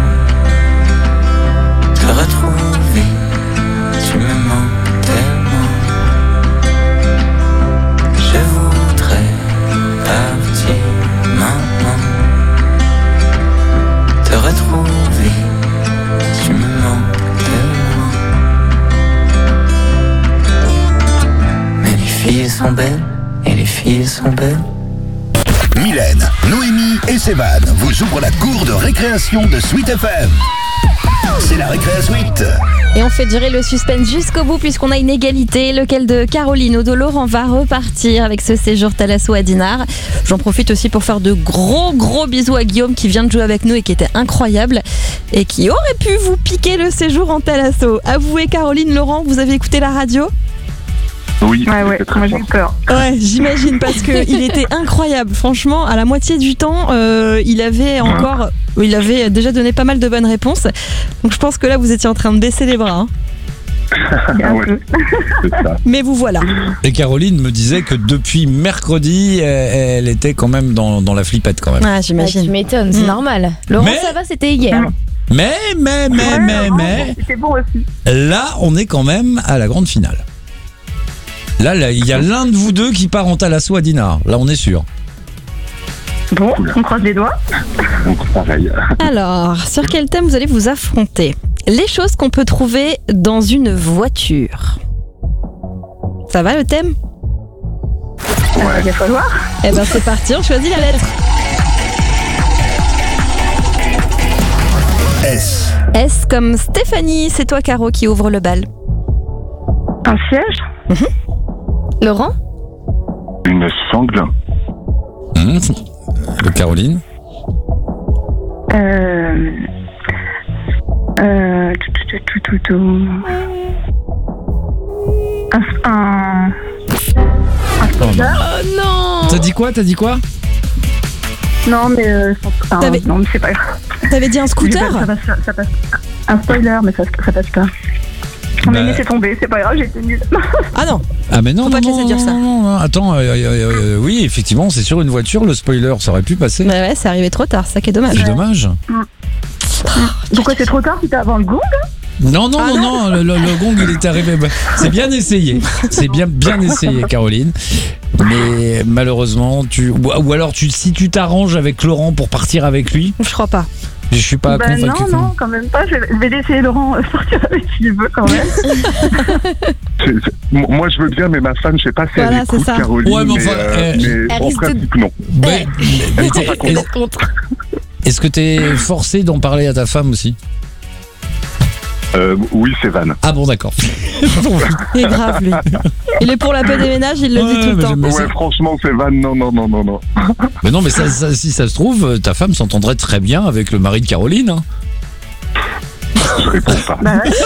te retrouver, tu me manques tellement. Je voudrais partir maintenant, te retrouver, tu me manques tellement. Mais les filles sont belles, et les filles sont belles. Mylène, Noémie et Sévan vous ouvrent la cour de récréation de Sweet FM. C'est la récré Sweet. Et on fait durer le suspense jusqu'au bout puisqu'on a une égalité. Lequel de Caroline ou de Laurent va repartir avec ce séjour Thalasso à Dinard? J'en profite aussi pour faire de gros bisous à Guillaume qui vient de jouer avec nous et qui était incroyable et qui aurait pu vous piquer le séjour en Thalasso. Avouez Caroline, Laurent, vous avez écouté la radio? Oui, moi j'ai eu peur. Ouais, j'imagine parce qu'il était incroyable. Franchement, à la moitié du temps, il avait déjà donné pas mal de bonnes réponses. Donc je pense que là, vous étiez en train de baisser les bras. Ouais, c'est ça. Mais vous voilà. Et Caroline me disait que depuis mercredi, elle était quand même dans la flippette quand même. Ah, j'imagine. Tu m'étonnes, c'est normal. Laurent, ça va, c'était hier. Mais. C'était bon aussi. Là, on est quand même à la grande finale. Là, il y a l'un de vous deux qui part en Thalasso à Dinard. Là, on est sûr. Bon, on croise les doigts. Pareil. Alors, sur quel thème vous allez vous affronter? Les choses qu'on peut trouver dans une voiture. Ça va le thème? Il va falloir. Eh ben c'est parti, on choisit la lettre. S. S comme Stéphanie, c'est toi Caro qui ouvre le bal. Un siège. Laurent? Une sangle. Caroline? Un spoiler. Oh non! T'as dit quoi? Non mais non mais c'est pas grave. T'avais dit un scooter? Ça passe. Un spoiler mais ça passe pas. On a laissé tomber, c'est pas grave, j'étais nulle. Ah non. Ah mais non, faut pas te laisser dire ça. Non. Attends, oui, effectivement, c'est sur une voiture, le spoiler, ça aurait pu passer. Bah ouais, c'est arrivé trop tard, c'est ça qui est dommage. C'est dommage. Pourquoi c'est trop tard? C'était avant le gong? Non, le gong il est arrivé. C'est bien essayé. C'est bien essayé, Caroline. Mais malheureusement, ou alors si tu t'arranges avec Laurent pour partir avec lui. Je crois pas. Je suis pas convaincu. Non, quand même pas. Je vais laisser Laurent sortir avec s'il veut quand même. Moi, je veux bien, mais ma femme, je sais pas si elle écoute, Caroline. Ouais, mais en principe, non. Est-ce que t'es forcé d'en parler à ta femme aussi? Oui, c'est Van. Ah bon, d'accord. Il est grave, lui. Il est pour la paix des ménages, il le dit tout le temps. Ouais, franchement, c'est Van. Non. Mais non, mais si ça se trouve, ta femme s'entendrait très bien avec le mari de Caroline. Hein. Je réponds pas.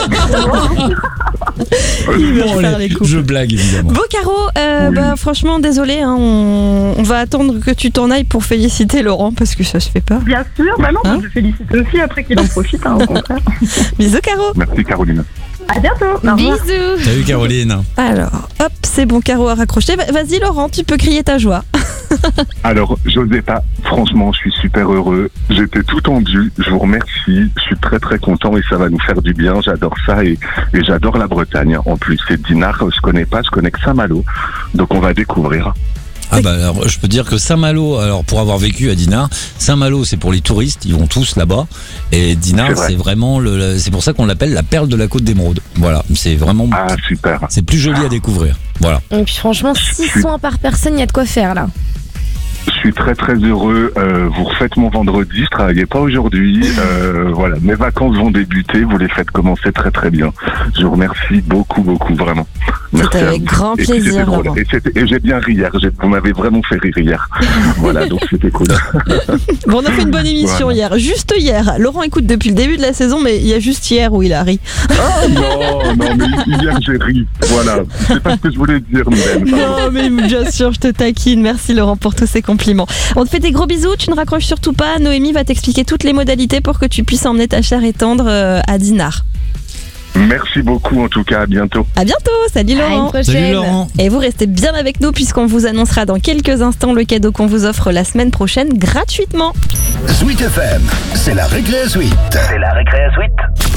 Je blague, évidemment. Bon, Caro, franchement, désolé, hein, on va attendre que tu t'en ailles pour féliciter Laurent, parce que ça se fait pas. Bien sûr, je félicite aussi après qu'il en profite, au contraire. Bisous, Caro. Merci, Caroline. À bientôt. Bisous. Salut, Caroline. Alors, hop, c'est bon, Caro a raccroché. Vas-y, Laurent, tu peux crier ta joie. Alors, j'osais pas. Franchement, je suis super heureux. J'étais tout tendu. Je vous remercie. Je suis très très content et ça va nous faire du bien. J'adore ça et j'adore la Bretagne. En plus, c'est Dinard. Je connais pas. Je connais que Saint-Malo. Donc, on va découvrir. Ah bah alors, je peux dire que Saint-Malo, alors pour avoir vécu à Dinard, Saint-Malo c'est pour les touristes, ils vont tous là-bas, et Dinard c'est vraiment c'est pour ça qu'on l'appelle la perle de la Côte d'Émeraude. Voilà, c'est vraiment super. C'est plus joli à découvrir. Voilà. Et puis franchement, 6 soins par personne, il y a de quoi faire là. Je suis très très heureux. Vous refaites mon vendredi, je travaillais pas aujourd'hui. Voilà, mes vacances vont débuter. Vous les faites commencer très très bien. Je vous remercie beaucoup vraiment. C'était avec grand plaisir. Et j'ai bien ri hier. Vous m'avez vraiment fait rire hier. Voilà, donc c'était cool. Bon, on a fait une bonne émission hier. Juste hier. Laurent écoute depuis le début de la saison, mais il y a juste hier où il a ri. Ah non, mais hier j'ai ri. Voilà, c'est pas ce que je voulais dire, Mylène. Non, mais bien sûr, je te taquine. Merci Laurent pour tous ces conseils. compliment. On te fait des gros bisous, tu ne raccroches surtout pas. Noémie va t'expliquer toutes les modalités pour que tu puisses emmener ta chair et tendre à Dinard. Merci beaucoup en tout cas, à bientôt. À bientôt, salut Laurent. À une prochaine. Salut Laurent. Et vous restez bien avec nous puisqu'on vous annoncera dans quelques instants le cadeau qu'on vous offre la semaine prochaine gratuitement. Sweet FM, c'est la récré suite. C'est la récré suite.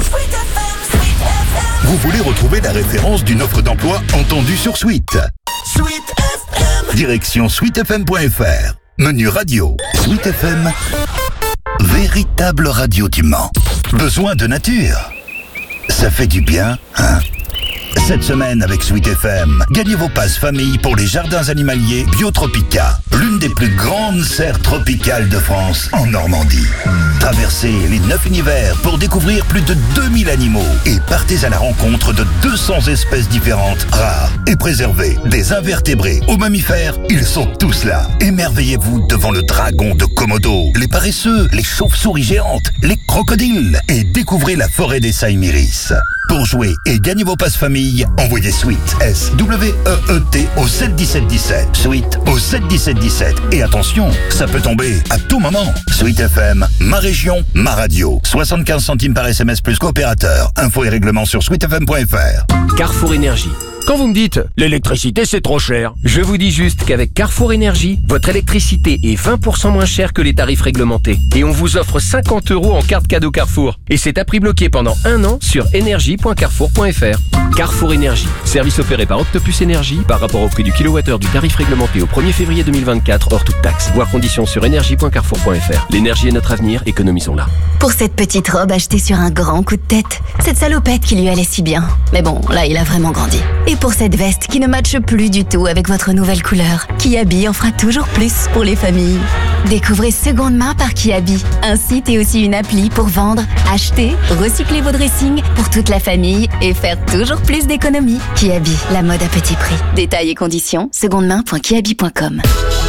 Vous voulez retrouver la référence d'une offre d'emploi entendue sur Sweet. Sweet FM. Direction sweetfm.fr. Menu radio. Sweet FM. Véritable radio du Mans. Besoin de nature. Ça fait du bien, hein? Cette semaine avec Sweet FM, gagnez vos passes famille pour les jardins animaliers Biotropica, l'une des plus grandes serres tropicales de France en Normandie. Traversez les 9 univers pour découvrir plus de 2000 animaux et partez à la rencontre de 200 espèces différentes, rares et préservées. Des invertébrés aux mammifères, ils sont tous là. Émerveillez-vous devant le dragon de Komodo, les paresseux, les chauves-souris géantes, les crocodiles et découvrez la forêt des Saïmiris. Pour jouer et gagner vos passes famille, envoyez Sweet, S-W-E-E-T au 71717. Sweet au 71717. Et attention, ça peut tomber à tout moment. Sweet FM, ma région, ma radio. 75 centimes par SMS plus coopérateur. Infos et règlements sur sweetfm.fr. Carrefour Énergie. Quand vous me dites « l'électricité c'est trop cher », je vous dis juste qu'avec Carrefour Énergie, votre électricité est 20% moins chère que les tarifs réglementés. Et on vous offre 50 € en carte cadeau Carrefour. Et c'est à prix bloqué pendant 1 an sur énergie.carrefour.fr. Carrefour Énergie. Service opéré par Octopus Énergie par rapport au prix du kilowattheure du tarif réglementé au 1er février 2024 hors toute taxe. Voir conditions sur énergie.carrefour.fr. L'énergie est notre avenir, économisons-la. Pour cette petite robe achetée sur un grand coup de tête, cette salopette qui lui allait si bien. Mais bon, là il a vraiment grandi. Et pour cette veste qui ne matche plus du tout avec votre nouvelle couleur, Kiabi en fera toujours plus pour les familles. Découvrez Seconde Main par Kiabi, un site et aussi une appli pour vendre, acheter, recycler vos dressings pour toute la famille et faire toujours plus d'économies. Kiabi, la mode à petit prix. Détails et conditions, secondemain.kiabi.com.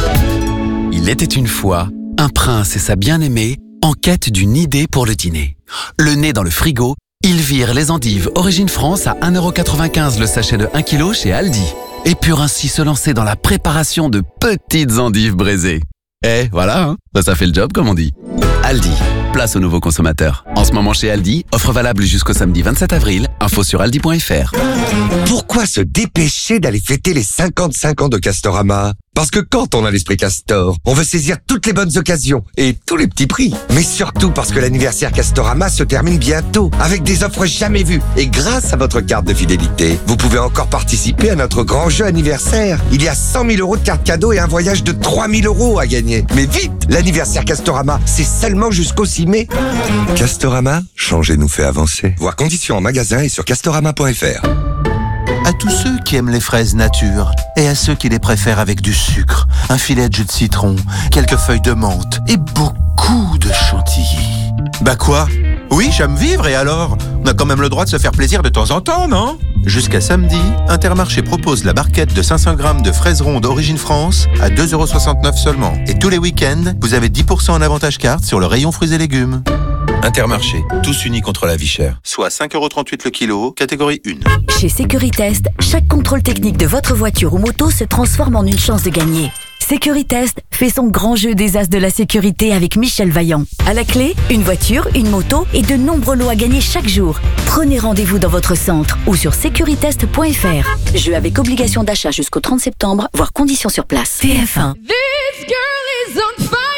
Il était une fois un prince et sa bien-aimée en quête d'une idée pour le dîner. Le nez dans le frigo, ils virent les endives Origine France à 1,95 € le sachet de 1 kg chez Aldi et purent ainsi se lancer dans la préparation de petites endives braisées. Et voilà, hein, ça fait le job comme on dit. Aldi, place aux nouveaux consommateurs. En ce moment chez Aldi, offre valable jusqu'au samedi 27 avril, info sur aldi.fr. Pourquoi se dépêcher d'aller fêter les 55 ans de Castorama? Parce que quand on a l'esprit Castor, on veut saisir toutes les bonnes occasions et tous les petits prix. Mais surtout parce que l'anniversaire Castorama se termine bientôt avec des offres jamais vues. Et grâce à votre carte de fidélité, vous pouvez encore participer à notre grand jeu anniversaire. Il y a 100 000 € de cartes cadeaux et un voyage de 3 000 € à gagner. Mais vite, l'anniversaire Castorama, c'est seulement jusqu'au 6 mai. Castorama, changer nous fait avancer. Voir conditions en magasin et sur castorama.fr. À tous ceux qui aiment les fraises nature et à ceux qui les préfèrent avec du sucre, un filet de jus de citron, quelques feuilles de menthe et beaucoup de chantilly. Bah quoi? Oui, j'aime vivre et alors? On a quand même le droit de se faire plaisir de temps en temps, non? Jusqu'à samedi, Intermarché propose la barquette de 500 grammes de fraises rondes Origine France à 2,69 € seulement. Et tous les week-ends, vous avez 10% en avantage carte sur le rayon fruits et légumes. Intermarché, tous unis contre la vie chère. Soit 5,38 € le kilo, catégorie 1. Chez Sécuritest, chaque contrôle technique de votre voiture ou moto se transforme en une chance de gagner. Sécuritest fait son grand jeu des as de la sécurité avec Michel Vaillant. À la clé, une voiture, une moto et de nombreux lots à gagner chaque jour. Prenez rendez-vous dans votre centre ou sur securitest.fr. Jeu avec obligation d'achat jusqu'au 30 septembre, voire conditions sur place. TF1. This girl is on fire.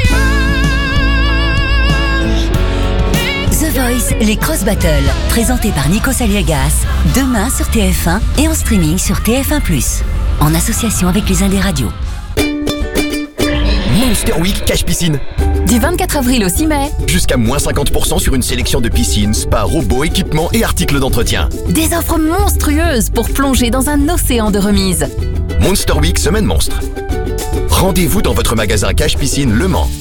The Voice, les Cross Battles, présenté par Nico Saliegas, demain sur TF1 et en streaming sur TF1+, en association avec les Indés Radio. Monster Week Cash Piscine. Du 24 avril au 6 mai. Jusqu'à moins 50% sur une sélection de piscines, spas, robots, équipements et articles d'entretien. Des offres monstrueuses pour plonger dans un océan de remises. Monster Week Semaine Monstre. Rendez-vous dans votre magasin Cash Piscine Le Mans.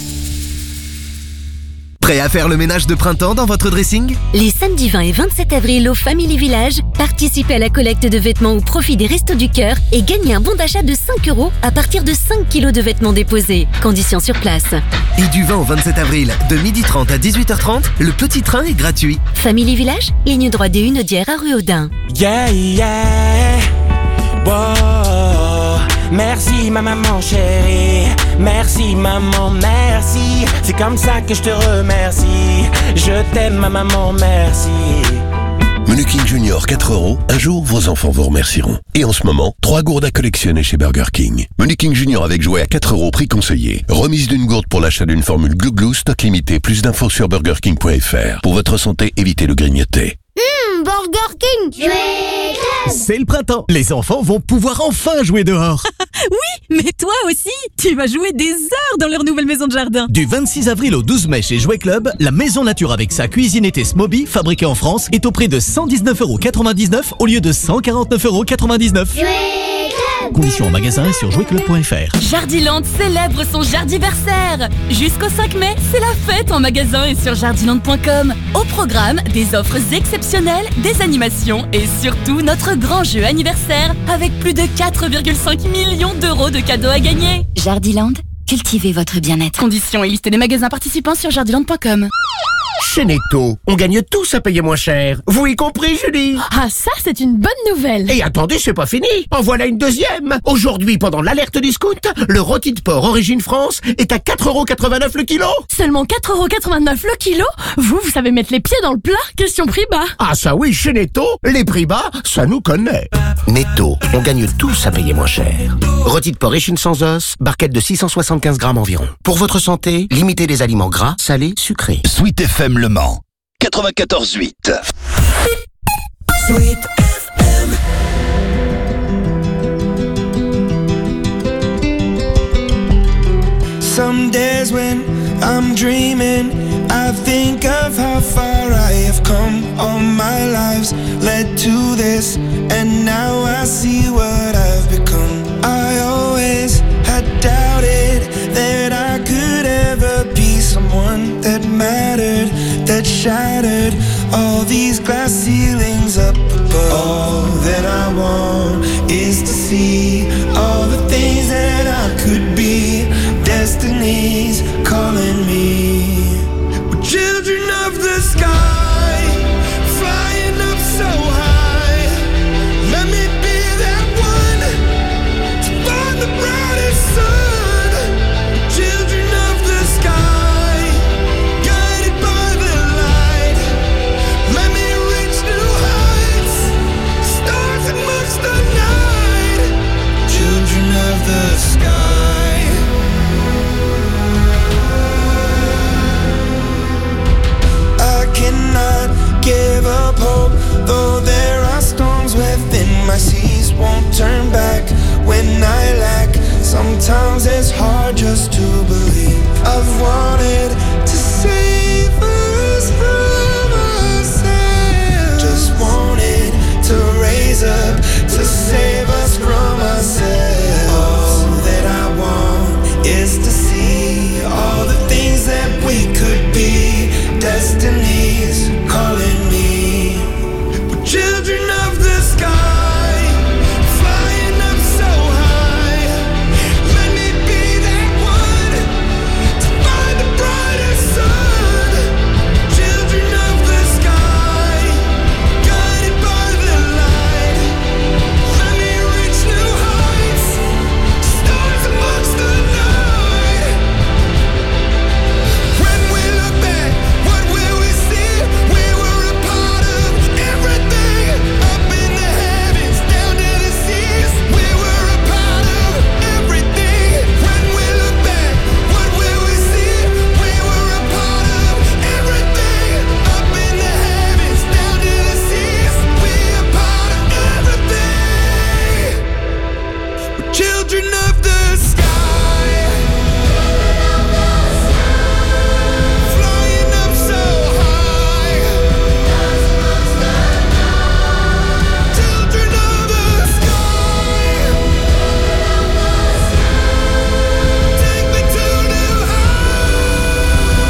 Prêt à faire le ménage de printemps dans votre dressing? Les samedis 20 et 27 avril au Family Village, participez à la collecte de vêtements au profit des Restos du Cœur et gagnez un bon d'achat de 5 € à partir de 5 kilos de vêtements déposés. Conditions sur place. Et du 20 au 27 avril, de 12h30 à 18h30, le petit train est gratuit. Family Village, ligne droite D1 Audière à rue Audin. Yeah, yeah. Wow. Merci ma maman chérie, merci maman, merci. C'est comme ça que je te remercie. Je t'aime ma maman, merci. Menu King Junior 4 €, un jour vos enfants vous remercieront. Et en ce moment, 3 gourdes à collectionner chez Burger King. Menu King Junior avec jouet à 4 €, prix conseillé. Remise d'une gourde pour l'achat d'une formule Glouglou, stock limité. Plus d'infos sur burgerking.fr. Pour votre santé, évitez le grignoter. Burger King. C'est le printemps. Les enfants vont pouvoir enfin jouer dehors. Oui, mais toi aussi, tu vas jouer des heures dans leur nouvelle maison de jardin. Du 26 avril au 12 mai chez Jouet Club, la maison nature avec sa cuisine été Smoby, fabriquée en France, est au prix de 119,99 € au lieu de 149,99 €. Conditions en magasin et sur jouetclub.fr. Jardiland célèbre son jardiversaire. Jusqu'au 5 mai, c'est la fête en magasin et sur jardiland.com. Au programme, des offres exceptionnelles, des animations et surtout notre grand jeu anniversaire avec plus de 4,5 millions d'euros de cadeaux à gagner. Jardiland, cultivez votre bien-être. Conditions et liste des magasins participants sur jardiland.com. Chez Netto, on gagne tous à payer moins cher. Vous y compris, Julie? Ah, ça, c'est une bonne nouvelle. Et attendez, c'est pas fini. En voilà une deuxième. Aujourd'hui, pendant l'alerte discount, le rôti de porc Origine France est à 4,89 € le kilo. Seulement 4,89 € le kilo? Vous savez mettre les pieds dans le plat? Question prix bas. Ah ça oui, chez Netto, les prix bas, ça nous connaît. Netto, on gagne tous à payer moins cher. Rôti de porc échine sans os, barquette de 675 grammes environ. Pour votre santé, limitez les aliments gras, salés, sucrés. Sweet FM Le Mans 94.8. Sweet FM. Some days when I'm dreaming, I think of how far I have come. All my lives led to this, and now I see what I've become. I always had doubted that I could ever be someone that mattered, that shattered all these glass ceilings up above. All that I want is to see all the things that I could be. Destiny's calling me. We're children of the sky, flying up so high. Let me be that one to find the brightest sun. Children of the sky, guided by the light. Let me reach new heights, stars amongst the night. Children of the sky. Cannot give up hope, though there are storms within my seas. Won't turn back when I lack. Sometimes it's hard just to believe. I've wanted to save us from ourselves. Just wanted to raise up to save us from ourselves. All that I want is to see all the things that we could be. Destiny's calling me. We're children of the sky, flying up so high. Let me be that one to find the brightest sun. Children of the sky, guided by the light. Let me reach new heights, stars amongst the night. When we look back, what will we see? We were a part of everything, up in the heavens, down to the seas. We were a part of everything. When we look back, what will we see? We were a part of everything, up in the heavens, down to the seas. We a part of everything. We're children of the sky. Flying up so high. Children of the sky. Take me to new heights.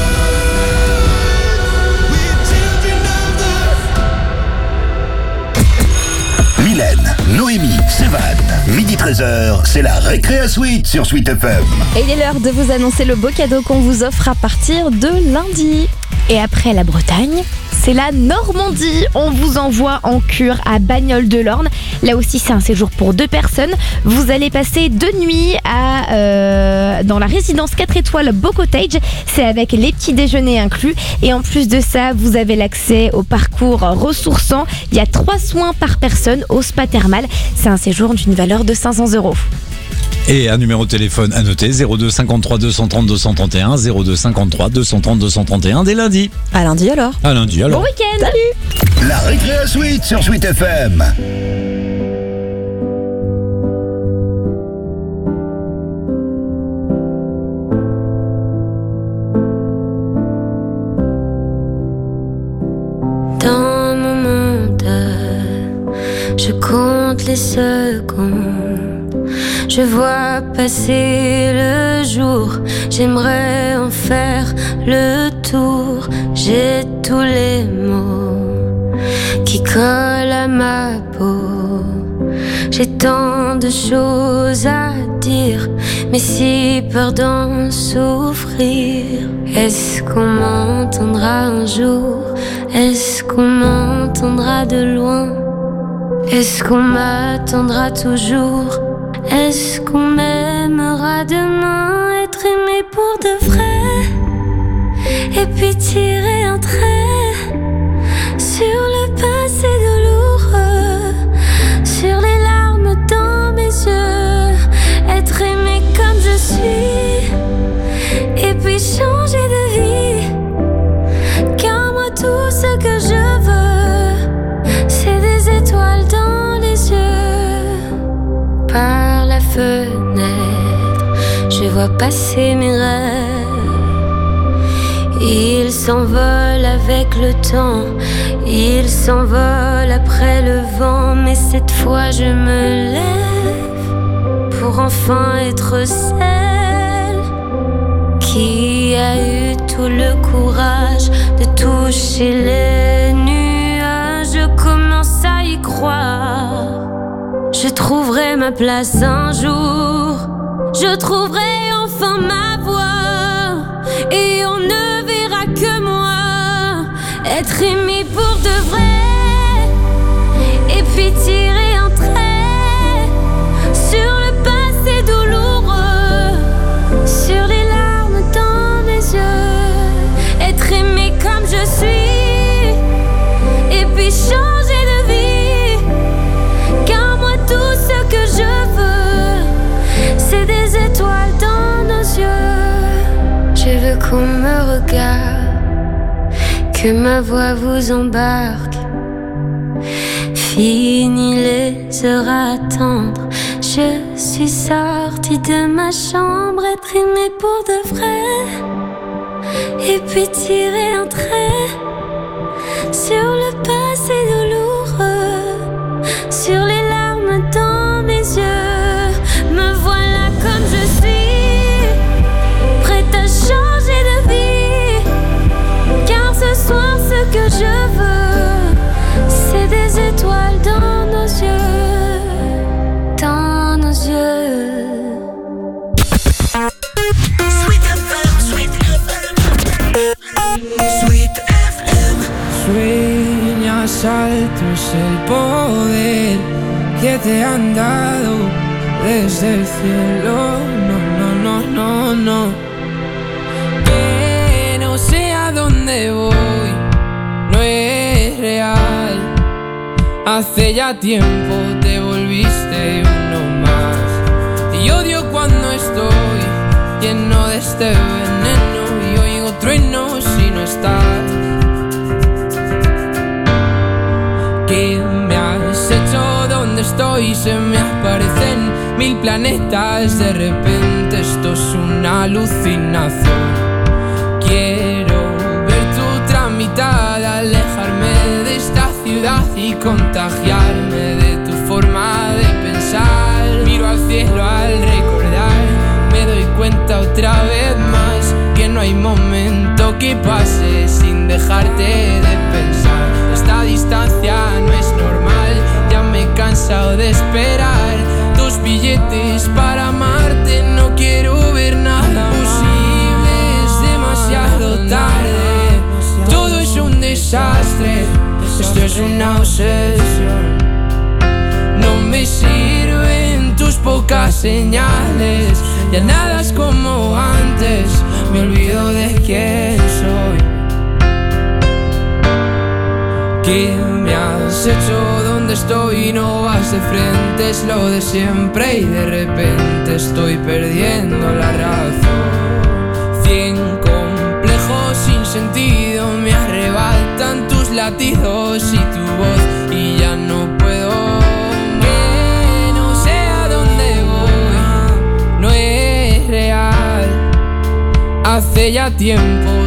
We're children of the. Mylène, Noémie, Sévan, midi 13h, c'est la récré à Sweet sur Sweet FM. Et il est l'heure de vous annoncer le beau cadeau qu'on vous offre à partir de lundi. Et après la Bretagne, c'est la Normandie. On vous envoie en cure à Bagnoles-de-l'Orne. Là aussi, c'est un séjour pour 2 personnes. Vous allez passer 2 nuits dans la résidence 4 étoiles Beau Cottage. C'est avec les petits déjeuners inclus. Et en plus de ça, vous avez l'accès au parcours ressourçant. Il y a 3 soins par personne au spa thermal. C'est un séjour d'une valeur de 500 €. Et un numéro de téléphone à noter, 02 53 230 231, 02 53 230 231 dès lundi. À lundi alors. À lundi alors. Bon week-end. Salut. La Récréa Suite sur Suite FM. Dans mon monde, je compte les secondes. Je vois passer le jour, j'aimerais en faire le tour. J'ai tous les mots qui collent à ma peau. J'ai tant de choses à dire, mais si peur d'en souffrir. Est-ce qu'on m'entendra un jour? Est-ce qu'on m'entendra de loin? Est-ce qu'on m'attendra toujours? Est-ce qu'on m'aimera demain? Être aimé pour de vrai, et puis tirer un trait sur le passé douloureux, sur les larmes dans mes yeux. Être aimé comme je suis, et puis changer de vie. Car moi tout ce que je veux, c'est des étoiles dans les yeux. Par la fenêtre, je vois passer mes rêves. Ils s'envolent avec le temps, ils s'envolent après le vent. Mais cette fois je me lève pour enfin être celle qui a eu tout le courage de toucher les nuages. Je commence à y croire. Je trouverai ma place un jour. Je trouverai enfin ma voix. Et on ne verra que moi. Être aimé pour de vrai. Et puis tirer un trait sur le passé douloureux, sur les larmes dans mes yeux. Être aimé comme je suis, et puis changer de vie. Car moi tout ce que je veux, c'est des étoiles dans nos yeux. Je veux qu'on me regarde, que ma voix vous embarque. Fini les heures à attendre, je suis sortie de ma chambre. Être aimée pour de vrai, et puis tirer un trait sur le passé douloureux, sur les larmes dans mes yeux. Me voilà comme je suis, prête à changer de vie. Car ce soir ce que je veux, c'est des étoiles dans nos yeux, dans nos yeux. Sweet FM, Sweet FM, Sweet FM. Sueñas alto es el poder que te han dado desde el cielo. No, no, no, no, no. Que no sé a dónde voy, no es real. Hace ya tiempo te volviste uno más. Y odio cuando estoy lleno de este veneno y oigo truenos si no estás. ¿Qué me has hecho? ¿Dónde estoy? Se me aparecen 1000 planetas. De repente esto es una alucinación. Quiero ver tu tramitada, alejarme de esta ciudad y contagiarme de tu forma de pensar. Miro al cielo al recordar, me doy cuenta otra vez más que no hay momento que pase sin dejarte de pensar. Esta distancia no es normal, ya me he cansado de esperar tus billetes para amarte. No quiero ver nada posible, es demasiado tarde. Todo es un desastre. desastre. Esto es una obsesión. No me sirven tus pocas señales. Ya nada es como antes. Me olvido de quién soy. ¿Qué me has hecho? ¿Dónde estoy? No vas de frente, es lo de siempre. Y de repente estoy perdiendo la razón. 100 complejos sin sentido me arrebatan tus latidos y tu voz. Y ya no puedo, que no sé a dónde voy. No es real. Hace ya tiempo